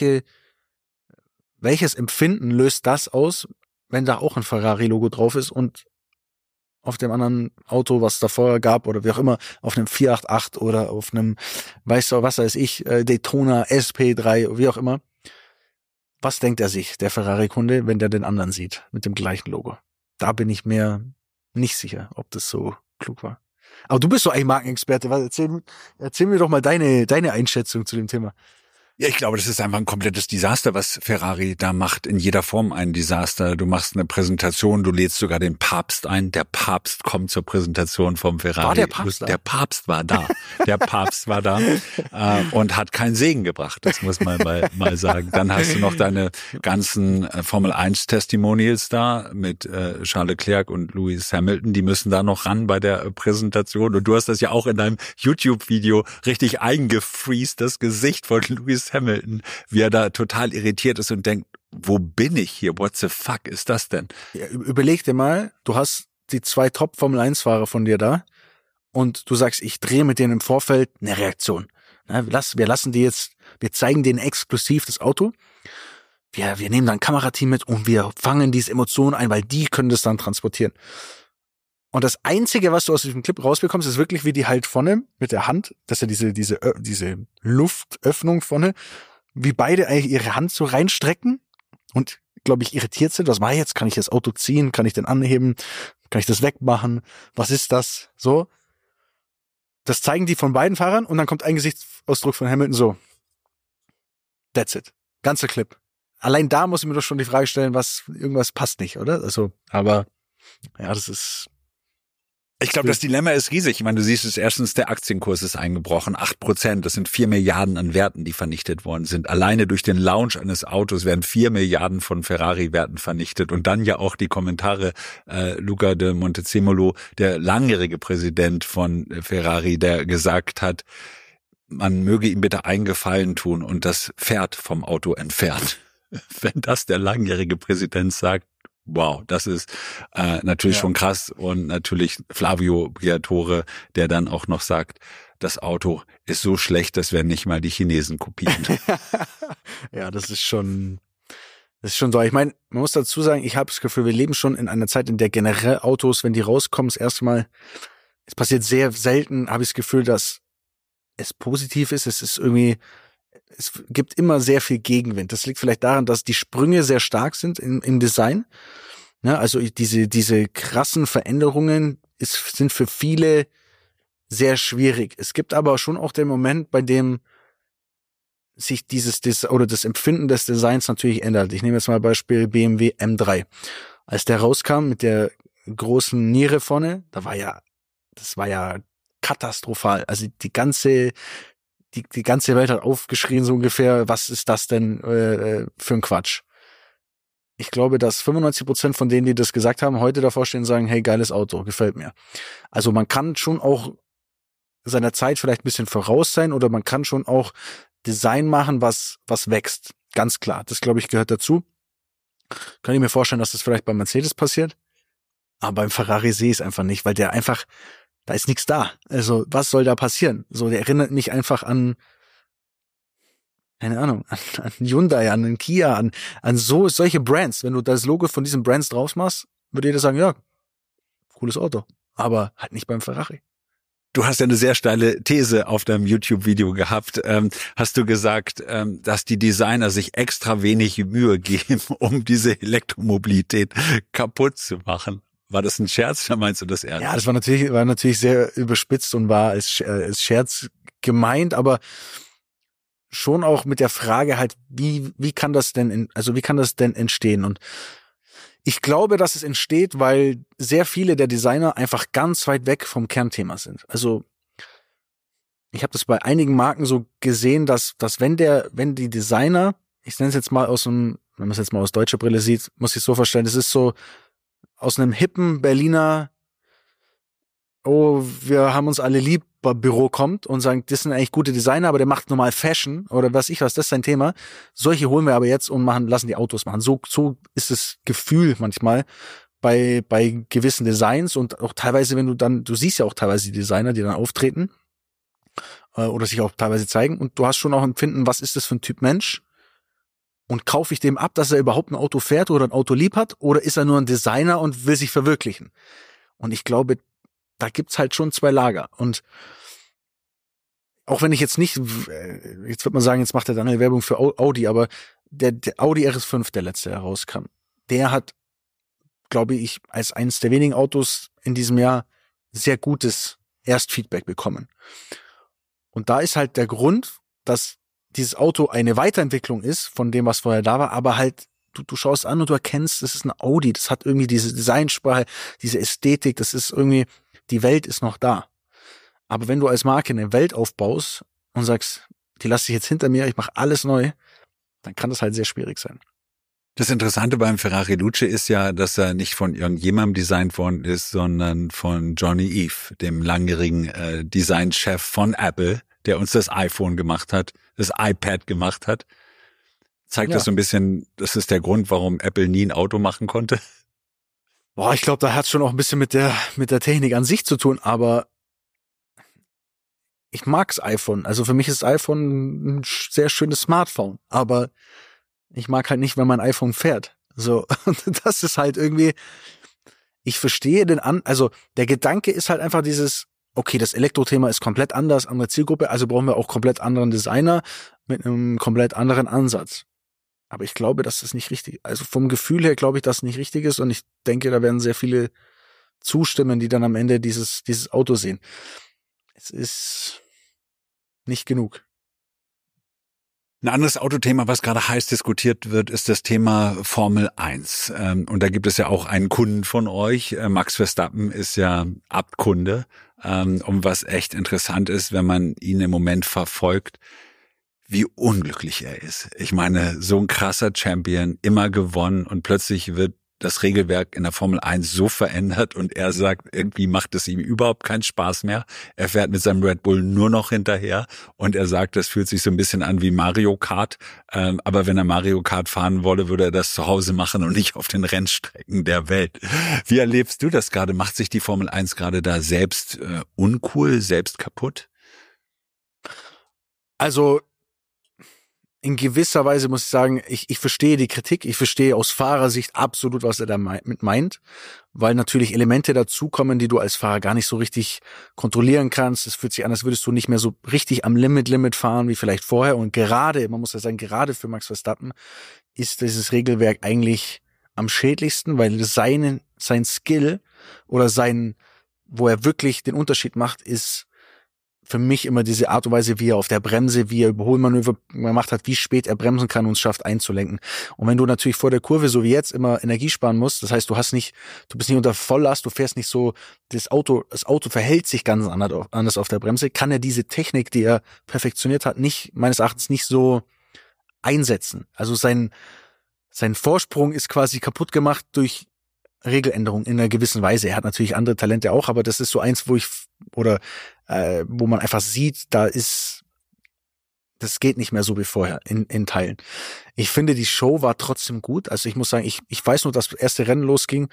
Welches Empfinden löst das aus, wenn da auch ein Ferrari-Logo drauf ist und auf dem anderen Auto, was da vorher gab oder wie auch immer, auf einem 488 oder auf einem, weißt du, was weiß ich, Daytona SP3, wie auch immer. Was denkt er sich, der Ferrari-Kunde, wenn der den anderen sieht, mit dem gleichen Logo? Da bin ich mir nicht sicher, ob das so klug war. Aber du bist doch eigentlich Markenexperte. Erzähl mir doch mal deine Einschätzung zu dem Thema. Ja, ich glaube, das ist einfach ein komplettes Desaster, was Ferrari da macht. In jeder Form ein Desaster. Du machst eine Präsentation, du lädst sogar den Papst ein. Der Papst kommt zur Präsentation vom Ferrari. War der Papst da? Der Papst war da. Der Papst war da und hat keinen Segen gebracht. Das muss man mal sagen. Dann hast du noch deine ganzen Formel 1 Testimonials da mit Charles Leclerc und Lewis Hamilton. Die müssen da noch ran bei der Präsentation. Und du hast das ja auch in deinem YouTube-Video richtig eingefriest, das Gesicht von Lewis Hamilton, wie er da total irritiert ist und denkt, wo bin ich hier? What the fuck ist das denn? Ja, überleg dir mal, du hast die 2 Top-Formel-1-Fahrer von dir da und du sagst, ich drehe mit denen im Vorfeld eine Reaktion. Wir lassen die jetzt, wir zeigen denen exklusiv das Auto. Wir nehmen dann ein Kamerateam mit und wir fangen diese Emotionen ein, weil die können das dann transportieren. Und das Einzige, was du aus diesem Clip rausbekommst, ist wirklich, wie die halt vorne mit der Hand, dass ja diese Luftöffnung vorne, wie beide eigentlich ihre Hand so reinstrecken und, glaube ich, irritiert sind. Was mache ich jetzt? Kann ich das Auto ziehen? Kann ich den anheben? Kann ich das wegmachen? Was ist das? So. Das zeigen die von beiden Fahrern und dann kommt ein Gesichtsausdruck von Hamilton so. That's it. Ganzer Clip. Allein da muss ich mir doch schon die Frage stellen, irgendwas passt nicht, oder? Also, aber, ja, das ist... Ich glaube, das Dilemma ist riesig. Ich meine, du siehst es erstens, der Aktienkurs ist eingebrochen. 8%, das sind 4 Milliarden an Werten, die vernichtet worden sind. Alleine durch den Launch eines Autos werden 4 Milliarden von Ferrari-Werten vernichtet. Und dann ja auch die Kommentare, Luca de Montezemolo, der langjährige Präsident von Ferrari, der gesagt hat, man möge ihm bitte einen Gefallen tun und das Pferd vom Auto entfernen. Wenn das der langjährige Präsident sagt, wow, das ist natürlich schon krass. Und natürlich Flavio Briatore, der dann auch noch sagt, das Auto ist so schlecht, das werden nicht mal die Chinesen kopieren. Ja, das ist schon so. Ich meine, man muss dazu sagen, ich habe das Gefühl, wir leben schon in einer Zeit, in der generell Autos, wenn die rauskommen, das erste Mal, es passiert sehr selten, habe ich das Gefühl, dass es positiv ist. Es gibt immer sehr viel Gegenwind. Das liegt vielleicht daran, dass die Sprünge sehr stark sind im Design. Ja, also diese krassen Veränderungen sind für viele sehr schwierig. Es gibt aber schon auch den Moment, bei dem sich das Empfinden des Designs natürlich ändert. Ich nehme jetzt mal Beispiel BMW M3. Als der rauskam mit der großen Niere vorne, das war ja katastrophal. Also die ganze Welt hat aufgeschrien so ungefähr, was ist das denn für ein Quatsch? Ich glaube, dass 95% von denen, die das gesagt haben, heute davor stehen und sagen, hey, geiles Auto, gefällt mir. Also man kann schon auch seiner Zeit vielleicht ein bisschen voraus sein oder man kann schon auch Design machen, was wächst. Ganz klar, das glaube ich gehört dazu. Kann ich mir vorstellen, dass das vielleicht bei Mercedes passiert, aber beim Ferrari sehe ich es einfach nicht, weil da ist nichts da. Also was soll da passieren? So, der erinnert mich einfach an, keine Ahnung, an Hyundai, an Kia, an solche Brands. Wenn du das Logo von diesen Brands draus machst, würde jeder sagen, ja, cooles Auto. Aber halt nicht beim Ferrari. Du hast ja eine sehr steile These auf deinem YouTube-Video gehabt. Hast du gesagt, dass die Designer sich extra wenig Mühe geben, um diese Elektromobilität kaputt zu machen? War das ein Scherz oder meinst du das ernst? Ja, das war natürlich sehr überspitzt und war als Scherz gemeint, aber schon auch mit der Frage halt, wie kann das denn entstehen? Und Ich glaube, dass es entsteht, weil sehr viele der Designer einfach ganz weit weg vom Kernthema sind. Also ich habe das bei einigen Marken so gesehen, dass wenn die Designer, ich nenne es jetzt mal wenn man es jetzt mal aus deutscher Brille sieht, muss ich es so verstehen, es ist so aus einem hippen Berliner, oh, wir haben uns alle lieb, Büro kommt und sagt, das sind eigentlich gute Designer, aber der macht normal Fashion oder das ist sein Thema. Solche holen wir aber jetzt und lassen die Autos machen. So ist das Gefühl manchmal bei gewissen Designs und auch teilweise, du siehst ja auch teilweise die Designer, die dann auftreten oder sich auch teilweise zeigen und du hast schon auch Empfinden, was ist das für ein Typ Mensch? Und kaufe ich dem ab, dass er überhaupt ein Auto fährt oder ein Auto lieb hat oder ist er nur ein Designer und will sich verwirklichen? Und ich glaube, da gibt's halt schon zwei Lager. Und auch wenn ich jetzt nicht, jetzt wird man sagen, jetzt macht er dann eine Werbung für Audi, aber der Audi RS5, der letzte herauskam, der hat, glaube ich, als eines der wenigen Autos in diesem Jahr sehr gutes Erstfeedback bekommen. Und da ist halt der Grund, dass dieses Auto eine Weiterentwicklung ist von dem, was vorher da war, aber halt du schaust an und du erkennst, das ist ein Audi, das hat irgendwie diese Designsprache, diese Ästhetik, das ist irgendwie, die Welt ist noch da. Aber wenn du als Marke eine Welt aufbaust und sagst, die lasse ich jetzt hinter mir, ich mache alles neu, dann kann das halt sehr schwierig sein. Das Interessante beim Ferrari Luce ist ja, dass er nicht von irgendjemandem designt worden ist, sondern von Johnny Ive, dem langjährigen Designchef von Apple, der uns das iPhone gemacht hat, das iPad gemacht hat. Zeigt das so ein bisschen, das ist der Grund, warum Apple nie ein Auto machen konnte? Boah, ich glaube, da hat es schon auch ein bisschen mit der Technik an sich zu tun, aber ich mag's iPhone. Also für mich ist das iPhone ein sehr schönes Smartphone, aber ich mag halt nicht, wenn mein iPhone fährt. So, und das ist halt irgendwie, ich verstehe also der Gedanke ist halt einfach dieses, okay, das Elektrothema ist komplett anders, andere Zielgruppe, also brauchen wir auch komplett anderen Designer mit einem komplett anderen Ansatz. Aber ich glaube, dass das nicht richtig ist. Also vom Gefühl her glaube ich, dass es nicht richtig ist und ich denke, da werden sehr viele zustimmen, die dann am Ende dieses Auto sehen. Es ist nicht genug. Ein anderes Autothema, was gerade heiß diskutiert wird, ist das Thema Formel 1. Und da gibt es ja auch einen Kunden von euch. Max Verstappen ist ja Abkunde. Und was echt interessant ist, wenn man ihn im Moment verfolgt, wie unglücklich er ist. Ich meine, so ein krasser Champion, immer gewonnen und plötzlich wird das Regelwerk in der Formel 1 so verändert und er sagt, irgendwie macht es ihm überhaupt keinen Spaß mehr. Er fährt mit seinem Red Bull nur noch hinterher und er sagt, das fühlt sich so ein bisschen an wie Mario Kart. Aber wenn er Mario Kart fahren wolle, würde er das zu Hause machen und nicht auf den Rennstrecken der Welt. Wie erlebst du das gerade? Macht sich die Formel 1 gerade da selbst uncool, selbst kaputt? Also in gewisser Weise muss ich sagen, ich verstehe die Kritik, ich verstehe aus Fahrersicht absolut, was er da mit meint, weil natürlich Elemente dazukommen, die du als Fahrer gar nicht so richtig kontrollieren kannst. Es fühlt sich an, als würdest du nicht mehr so richtig am Limit fahren wie vielleicht vorher. Und gerade, man muss ja sagen, gerade für Max Verstappen ist dieses Regelwerk eigentlich am schädlichsten, weil sein Skill oder wo er wirklich den Unterschied macht, ist für mich immer diese Art und Weise, wie er auf der Bremse, wie er Überholmanöver gemacht hat, wie spät er bremsen kann und es schafft einzulenken. Und wenn du natürlich vor der Kurve, so wie jetzt, immer Energie sparen musst, das heißt, du bist nicht unter Volllast, du fährst nicht so, das Auto verhält sich ganz anders auf der Bremse, kann er diese Technik, die er perfektioniert hat, meines Erachtens nicht so einsetzen. Also sein Vorsprung ist quasi kaputt gemacht durch Regeländerung in einer gewissen Weise. Er hat natürlich andere Talente auch, aber das ist so eins, wo man einfach sieht, das geht nicht mehr so wie vorher in Teilen. Ich finde, die Show war trotzdem gut. Also ich muss sagen, ich weiß nur, dass das erste Rennen losging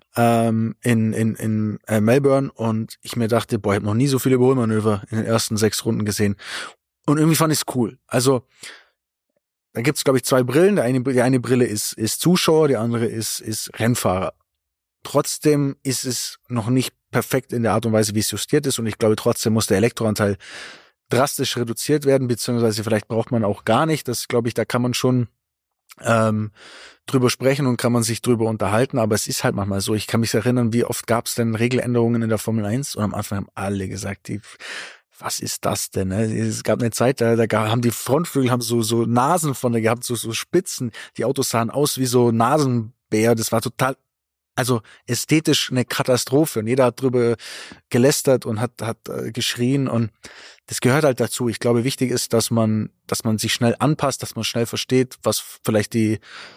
in Melbourne und ich mir dachte, ich habe noch nie so viele Überholmanöver in den ersten 6 Runden gesehen. Und irgendwie fand ich es cool. Also da gibt's, glaube ich, 2 Brillen. Die eine Brille ist Zuschauer, die andere ist Rennfahrer. Trotzdem ist es noch nicht perfekt in der Art und Weise, wie es justiert ist. Und ich glaube, trotzdem muss der Elektroanteil drastisch reduziert werden, beziehungsweise vielleicht braucht man auch gar nicht. Das, glaube ich, da kann man schon drüber sprechen und kann man sich drüber unterhalten. Aber es ist halt manchmal so. Ich kann mich erinnern, wie oft gab es denn Regeländerungen in der Formel 1? Und am Anfang haben alle gesagt, was ist das denn? Ne? Es gab eine Zeit, da haben die Frontflügel so Nasen von der gehabt, so Spitzen. Die Autos sahen aus wie so Nasenbündel Bär, das war total, also ästhetisch eine Katastrophe und jeder hat drüber gelästert und hat geschrien und das gehört halt dazu. Ich glaube, wichtig ist, dass man sich schnell anpasst, dass man schnell versteht, was vielleicht die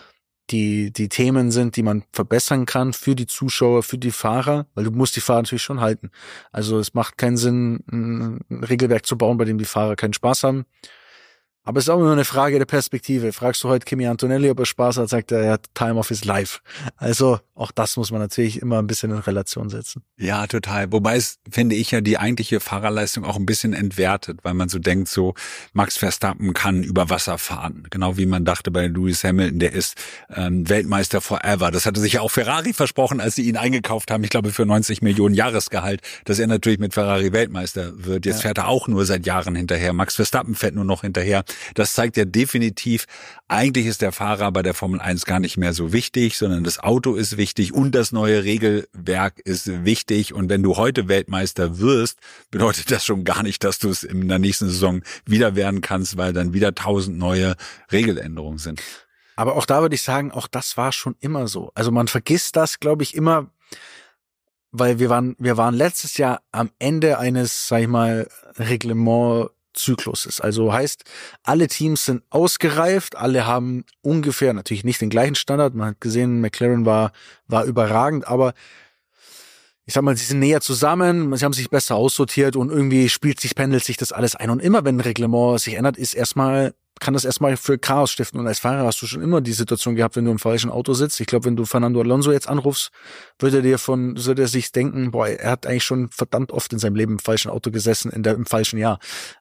Themen sind, die man verbessern kann für die Zuschauer, für die Fahrer, weil du musst die Fahrer natürlich schon halten. Also es macht keinen Sinn, ein Regelwerk zu bauen, bei dem die Fahrer keinen Spaß haben. Aber es ist auch immer eine Frage der Perspektive. Fragst du heute Kimi Antonelli, ob er Spaß hat, sagt er hat Time of his life. Also auch das muss man natürlich immer ein bisschen in Relation setzen. Ja, total. Wobei es, finde ich, ja die eigentliche Fahrerleistung auch ein bisschen entwertet, weil man so denkt, so Max Verstappen kann über Wasser fahren. Genau wie man dachte bei Lewis Hamilton, der ist Weltmeister forever. Das hatte sich ja auch Ferrari versprochen, als sie ihn eingekauft haben, ich glaube für 90 Millionen Jahresgehalt, dass er natürlich mit Ferrari Weltmeister wird. Jetzt fährt er auch nur seit Jahren hinterher. Max Verstappen fährt nur noch hinterher. Das zeigt ja definitiv, eigentlich ist der Fahrer bei der Formel 1 gar nicht mehr so wichtig, sondern das Auto ist wichtig und das neue Regelwerk ist wichtig. Und wenn du heute Weltmeister wirst, bedeutet das schon gar nicht, dass du es in der nächsten Saison wieder werden kannst, weil dann wieder 1000 neue Regeländerungen sind. Aber auch da würde ich sagen, auch das war schon immer so. Also man vergisst das, glaube ich, immer, weil wir waren letztes Jahr am Ende eines, sag ich mal, Reglement-Zyklus ist. Also heißt, alle Teams sind ausgereift, alle haben ungefähr, natürlich nicht den gleichen Standard, man hat gesehen, McLaren war überragend, aber ich sag mal, sie sind näher zusammen, sie haben sich besser aussortiert und irgendwie pendelt sich das alles ein. Und immer wenn ein Reglement sich ändert, kann das erstmal für Chaos stiften. Und als Fahrer hast du schon immer die Situation gehabt, wenn du im falschen Auto sitzt. Ich glaube, wenn du Fernando Alonso jetzt anrufst, würde er sich denken, boah, er hat eigentlich schon verdammt oft in seinem Leben im falschen Auto gesessen, im falschen Jahr.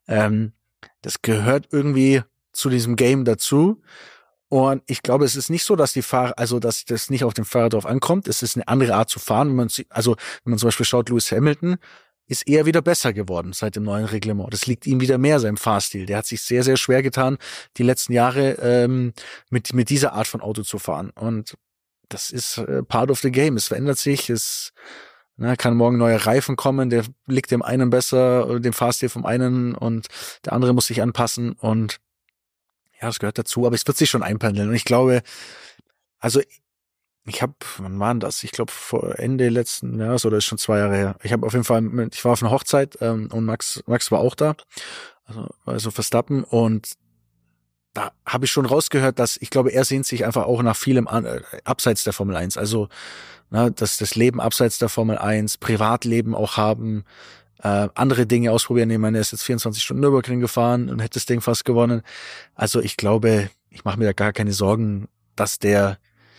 Das gehört irgendwie zu diesem Game dazu. Und ich glaube, es ist nicht so, dass dass das nicht auf den Fahrer drauf ankommt. Es ist eine andere Art zu fahren. Wenn man zum Beispiel schaut, Lewis Hamilton ist eher wieder besser geworden seit dem neuen Reglement. Das liegt ihm wieder mehr, seinem Fahrstil. Der hat sich sehr, sehr schwer getan, die letzten Jahre mit dieser Art von Auto zu fahren. Und das ist part of the game. Es verändert sich, kann morgen neue Reifen kommen, der liegt dem einen besser, dem Fahrstil vom einen und der andere muss sich anpassen und ja, das gehört dazu, aber es wird sich schon einpendeln und ich glaube, also wann war denn das? Ich glaube vor Ende letzten Jahres oder ist schon 2 Jahre her. Ich war auf einer Hochzeit und Max war auch da, also Verstappen und da habe ich schon rausgehört, dass ich glaube, er sehnt sich einfach auch nach vielem abseits der Formel 1. Also das Leben abseits der Formel 1, Privatleben auch haben, andere Dinge ausprobieren. Ich meine, er ist jetzt 24 Stunden Nürburgring gefahren und hätte das Ding fast gewonnen. Also ich glaube, ich mache mir da gar keine Sorgen, dass der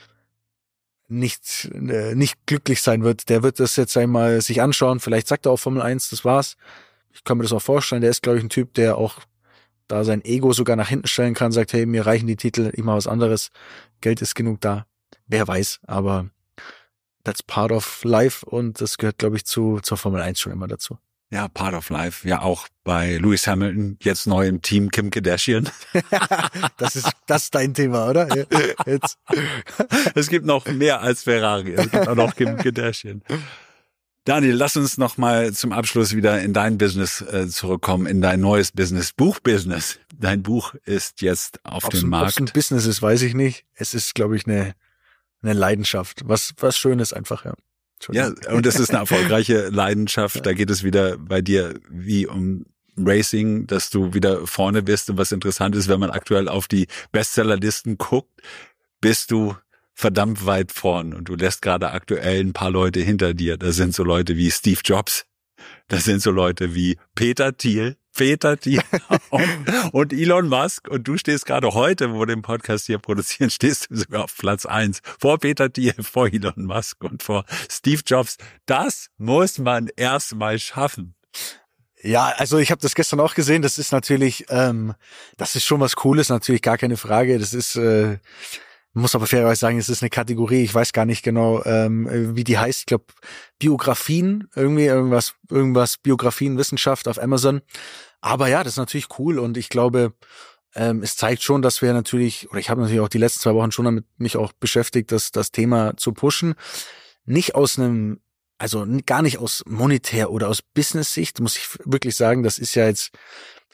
nicht glücklich sein wird. Der wird das jetzt einmal sich anschauen. Vielleicht sagt er auch Formel 1, das war's. Ich kann mir das auch vorstellen. Der ist, glaube ich, ein Typ, der auch da sein Ego sogar nach hinten stellen kann, sagt, hey, mir reichen die Titel, ich mache was anderes. Geld ist genug da. Wer weiß, aber that's part of life und das gehört, glaube ich, zur Formel 1 schon immer dazu. Ja, part of life. Ja, auch bei Lewis Hamilton, jetzt neu im Team Kim Kardashian. Das ist dein Thema, oder? Jetzt. Es gibt noch mehr als Ferrari. Es gibt auch noch Kim Kardashian. Daniel, lass uns noch mal zum Abschluss wieder in dein Business zurückkommen, in dein neues Business, Buchbusiness. Dein Buch ist jetzt auf dem Markt. Ob es ein Business ist, weiß ich nicht. Es ist, glaube ich, eine Leidenschaft. Was Schönes einfach, ja. Ja, und es ist eine erfolgreiche Leidenschaft. Da geht es wieder bei dir wie um Racing, dass du wieder vorne bist. Und was interessant ist, wenn man aktuell auf die Bestsellerlisten guckt, bist du verdammt weit vorn und du lässt gerade aktuell ein paar Leute hinter dir. Da sind so Leute wie Steve Jobs, da sind so Leute wie Peter Thiel und Elon Musk und du stehst gerade heute, wo wir den Podcast hier produzieren, stehst du sogar auf Platz 1 vor Peter Thiel, vor Elon Musk und vor Steve Jobs. Das muss man erstmal schaffen. Ja, also ich habe das gestern auch gesehen, das ist natürlich, das ist schon was Cooles, natürlich gar keine Frage, das ist, muss aber fairerweise sagen, es ist eine Kategorie, ich weiß gar nicht genau, wie die heißt, ich glaube Biografien, irgendwas Biografien, Wissenschaft auf Amazon. Aber ja, das ist natürlich cool und ich glaube, es zeigt schon, dass wir natürlich, oder ich habe natürlich auch die letzten 2 Wochen schon damit mich auch beschäftigt, das Thema zu pushen. Nicht aus gar nicht aus monetär oder aus Business-Sicht, muss ich wirklich sagen, das ist ja jetzt,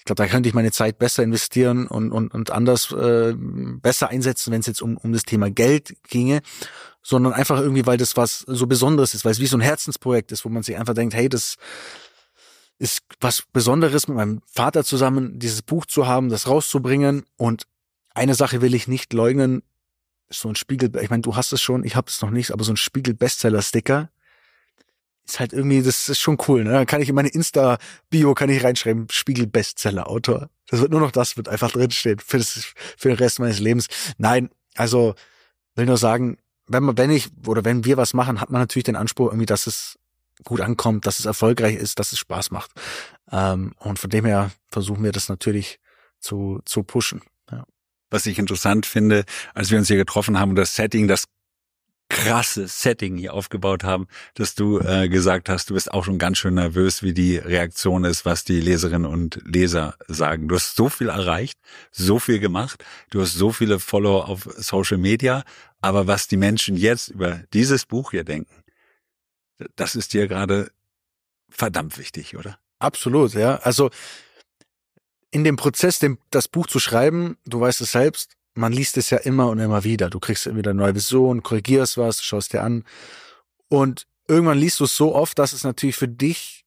Ich glaube, da könnte ich meine Zeit besser investieren und anders besser einsetzen, wenn es jetzt um das Thema Geld ginge, sondern einfach irgendwie, weil das was so Besonderes ist, weil es wie so ein Herzensprojekt ist, wo man sich einfach denkt, hey, das ist was Besonderes, mit meinem Vater zusammen dieses Buch zu haben, das rauszubringen. Und eine Sache will ich nicht leugnen, so ein Spiegel, ich meine, du hast es schon, ich habe es noch nicht, aber so ein Spiegel-Bestseller-Sticker ist halt irgendwie, das ist schon cool, ne? Dann kann ich in meine Insta-Bio reinschreiben, Spiegel-Bestseller-Autor. Wird einfach drinstehen für den Rest meines Lebens. Nein, also will nur sagen, wenn wir was machen, hat man natürlich den Anspruch irgendwie, dass es gut ankommt, dass es erfolgreich ist, dass es Spaß macht. Und von dem her versuchen wir das natürlich zu pushen. Ja. Was ich interessant finde, als wir uns hier getroffen haben und das krasse Setting hier aufgebaut haben, dass du gesagt hast, du bist auch schon ganz schön nervös, wie die Reaktion ist, was die Leserinnen und Leser sagen. Du hast so viel erreicht, so viel gemacht, du hast so viele Follower auf Social Media, aber was die Menschen jetzt über dieses Buch hier denken, das ist dir gerade verdammt wichtig, oder? Absolut, ja. Also in dem Prozess, das Buch zu schreiben, du weißt es selbst, man liest es ja immer und immer wieder. Du kriegst wieder eine neue Vision, korrigierst was, schaust dir an. Und irgendwann liest du es so oft, dass es natürlich für dich,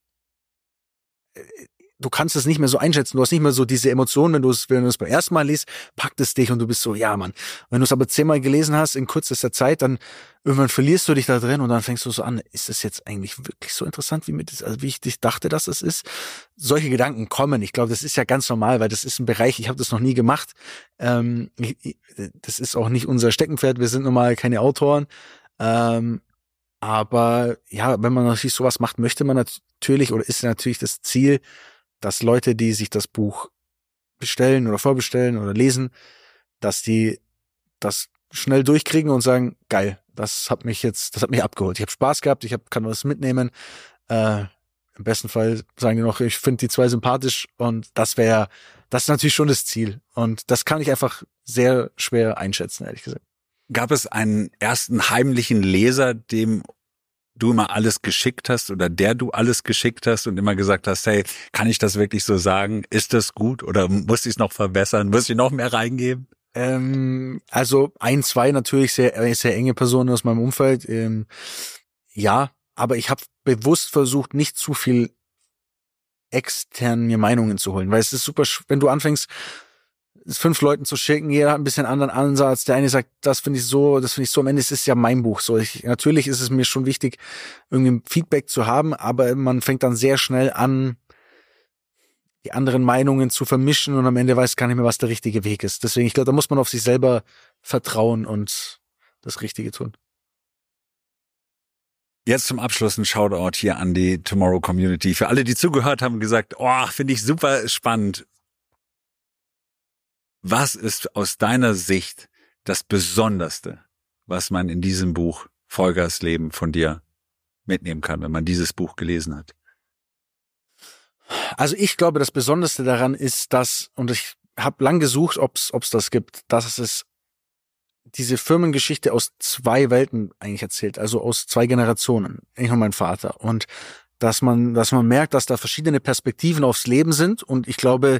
du kannst es nicht mehr so einschätzen. Du hast nicht mehr so diese Emotionen, wenn du es beim ersten Mal liest, packt es dich und du bist so, ja, Mann. Wenn du es aber 10-mal gelesen hast in kürzester Zeit, dann irgendwann verlierst du dich da drin und dann fängst du so an, ist das jetzt eigentlich wirklich so interessant, wie ich dachte, dass es ist? Solche Gedanken kommen. Ich glaube, das ist ja ganz normal, weil das ist ein Bereich, ich habe das noch nie gemacht. Das ist auch nicht unser Steckenpferd. Wir sind normal keine Autoren. Aber ja, wenn man natürlich sowas macht, möchte man natürlich, oder ist natürlich das Ziel, dass Leute, die sich das Buch bestellen oder vorbestellen oder lesen, dass die das schnell durchkriegen und sagen, geil, das hat mich abgeholt. Ich habe Spaß gehabt, kann was mitnehmen. Im besten Fall sagen die noch, ich finde die zwei sympathisch und das ist natürlich schon das Ziel. Und das kann ich einfach sehr schwer einschätzen, ehrlich gesagt. Gab es einen ersten heimlichen Leser, dem du immer alles geschickt hast oder der du alles geschickt hast und immer gesagt hast, hey, kann ich das wirklich so sagen? Ist das gut oder muss ich es noch verbessern? Muss ich noch mehr reingeben? Also 1, 2 natürlich sehr enge Personen aus meinem Umfeld. Ja, aber ich habe bewusst versucht, nicht zu viel extern mir Meinungen zu holen, weil es ist super, wenn du anfängst, 5 Leuten zu schicken, jeder hat ein bisschen anderen Ansatz. Der eine sagt, das finde ich so, am Ende ist es ja mein Buch. So, natürlich ist es mir schon wichtig, irgendwie Feedback zu haben, aber man fängt dann sehr schnell an, die anderen Meinungen zu vermischen und am Ende weiß gar nicht mehr, was der richtige Weg ist. Deswegen, ich glaube, da muss man auf sich selber vertrauen und das Richtige tun. Jetzt zum Abschluss ein Shoutout hier an die Tomorrow Community. Für alle, die zugehört haben, gesagt, oh, finde ich super spannend. Was ist aus deiner Sicht das Besonderste, was man in diesem Buch Vollgas Leben von dir mitnehmen kann, wenn man dieses Buch gelesen hat? Also ich glaube, das Besonderste daran ist, und ich habe lang gesucht, ob's das gibt, dass es diese Firmengeschichte aus 2 Welten eigentlich erzählt, also aus 2 Generationen, ich und mein Vater. Und dass man merkt, dass da verschiedene Perspektiven aufs Leben sind und ich glaube,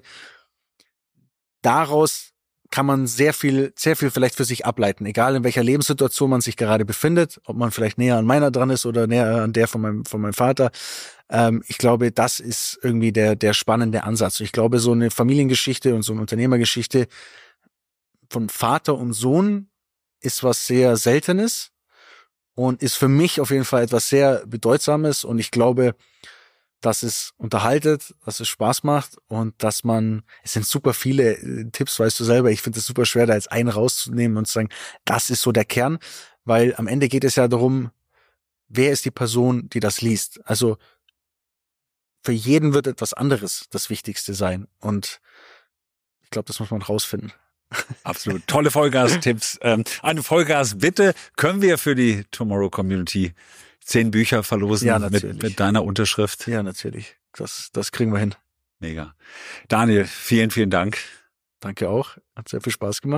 daraus kann man sehr viel vielleicht für sich ableiten, egal in welcher Lebenssituation man sich gerade befindet, ob man vielleicht näher an meiner dran ist oder näher an der von meinem Vater. Ich glaube, das ist irgendwie der spannende Ansatz. Ich glaube, so eine Familiengeschichte und so eine Unternehmergeschichte von Vater und Sohn ist was sehr Seltenes und ist für mich auf jeden Fall etwas sehr Bedeutsames und ich glaube, dass es unterhaltet, dass es Spaß macht und es sind super viele Tipps, weißt du selber, ich finde es super schwer, da jetzt einen rauszunehmen und zu sagen, das ist so der Kern, weil am Ende geht es ja darum, wer ist die Person, die das liest. Also für jeden wird etwas anderes das Wichtigste sein und ich glaube, das muss man rausfinden. Absolut. Tolle Vollgas-Tipps. Eine Vollgas-Bitte können wir für die Tomorrow Community 10 Bücher verlosen, ja, mit deiner Unterschrift. Ja, natürlich. Das kriegen wir hin. Mega. Daniel, vielen, vielen Dank. Danke auch. Hat sehr viel Spaß gemacht.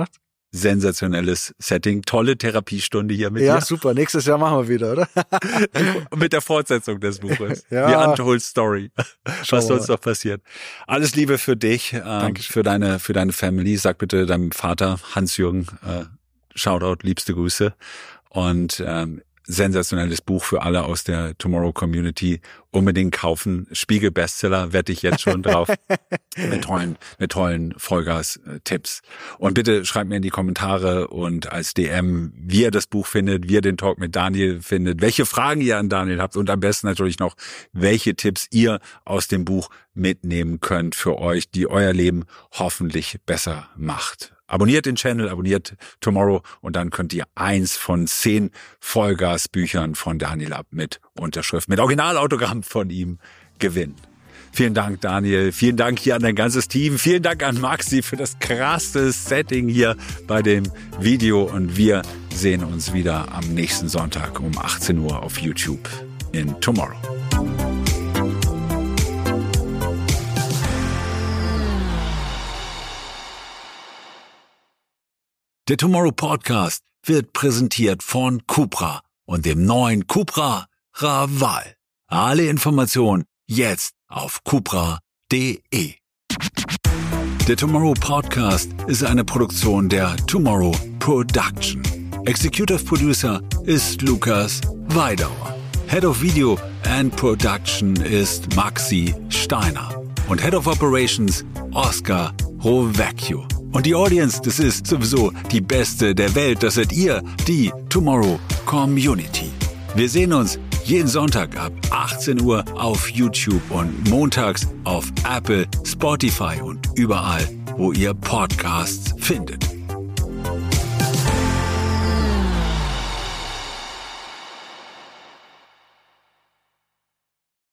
sensationelles Setting. Tolle Therapiestunde hier mit dir. Ja, super. Nächstes Jahr machen wir wieder, oder? Mit der Fortsetzung des Buches. Ja. Die Untold Story. Was sonst noch passiert. Alles Liebe für dich, für deine Family. Sag bitte deinem Vater, Hans-Jürgen, Shoutout, liebste Grüße. Und sensationelles Buch für alle aus der Tomorrow Community. Unbedingt kaufen. Spiegel Bestseller, wette ich jetzt schon drauf. mit tollen Vollgas-Tipps. Und bitte schreibt mir in die Kommentare und als DM, wie ihr das Buch findet, wie ihr den Talk mit Daniel findet, welche Fragen ihr an Daniel habt und am besten natürlich noch, welche Tipps ihr aus dem Buch mitnehmen könnt für euch, die euer Leben hoffentlich besser macht. Abonniert den Channel, abonniert Tomorrow und dann könnt ihr 1 von 10 Vollgas-Büchern von Daniel Abt mit Unterschrift, mit Originalautogramm von ihm gewinnen. Vielen Dank, Daniel. Vielen Dank hier an dein ganzes Team. Vielen Dank an Maxi für das krasse Setting hier bei dem Video. Und wir sehen uns wieder am nächsten Sonntag um 18 Uhr auf YouTube in Tomorrow. Der Tomorrow Podcast wird präsentiert von Cupra und dem neuen Cupra Raval. Alle Informationen jetzt auf cupra.de. Der Tomorrow Podcast ist eine Produktion der Tomorrow Production. Executive Producer ist Lukas Weidauer. Head of Video and Production ist Maxi Steiner. Und Head of Operations Oscar Rovecchio. Und die Audience, das ist sowieso die beste der Welt. Das seid ihr, die Tomorrow Community. Wir sehen uns jeden Sonntag ab 18 Uhr auf YouTube und montags auf Apple, Spotify und überall, wo ihr Podcasts findet.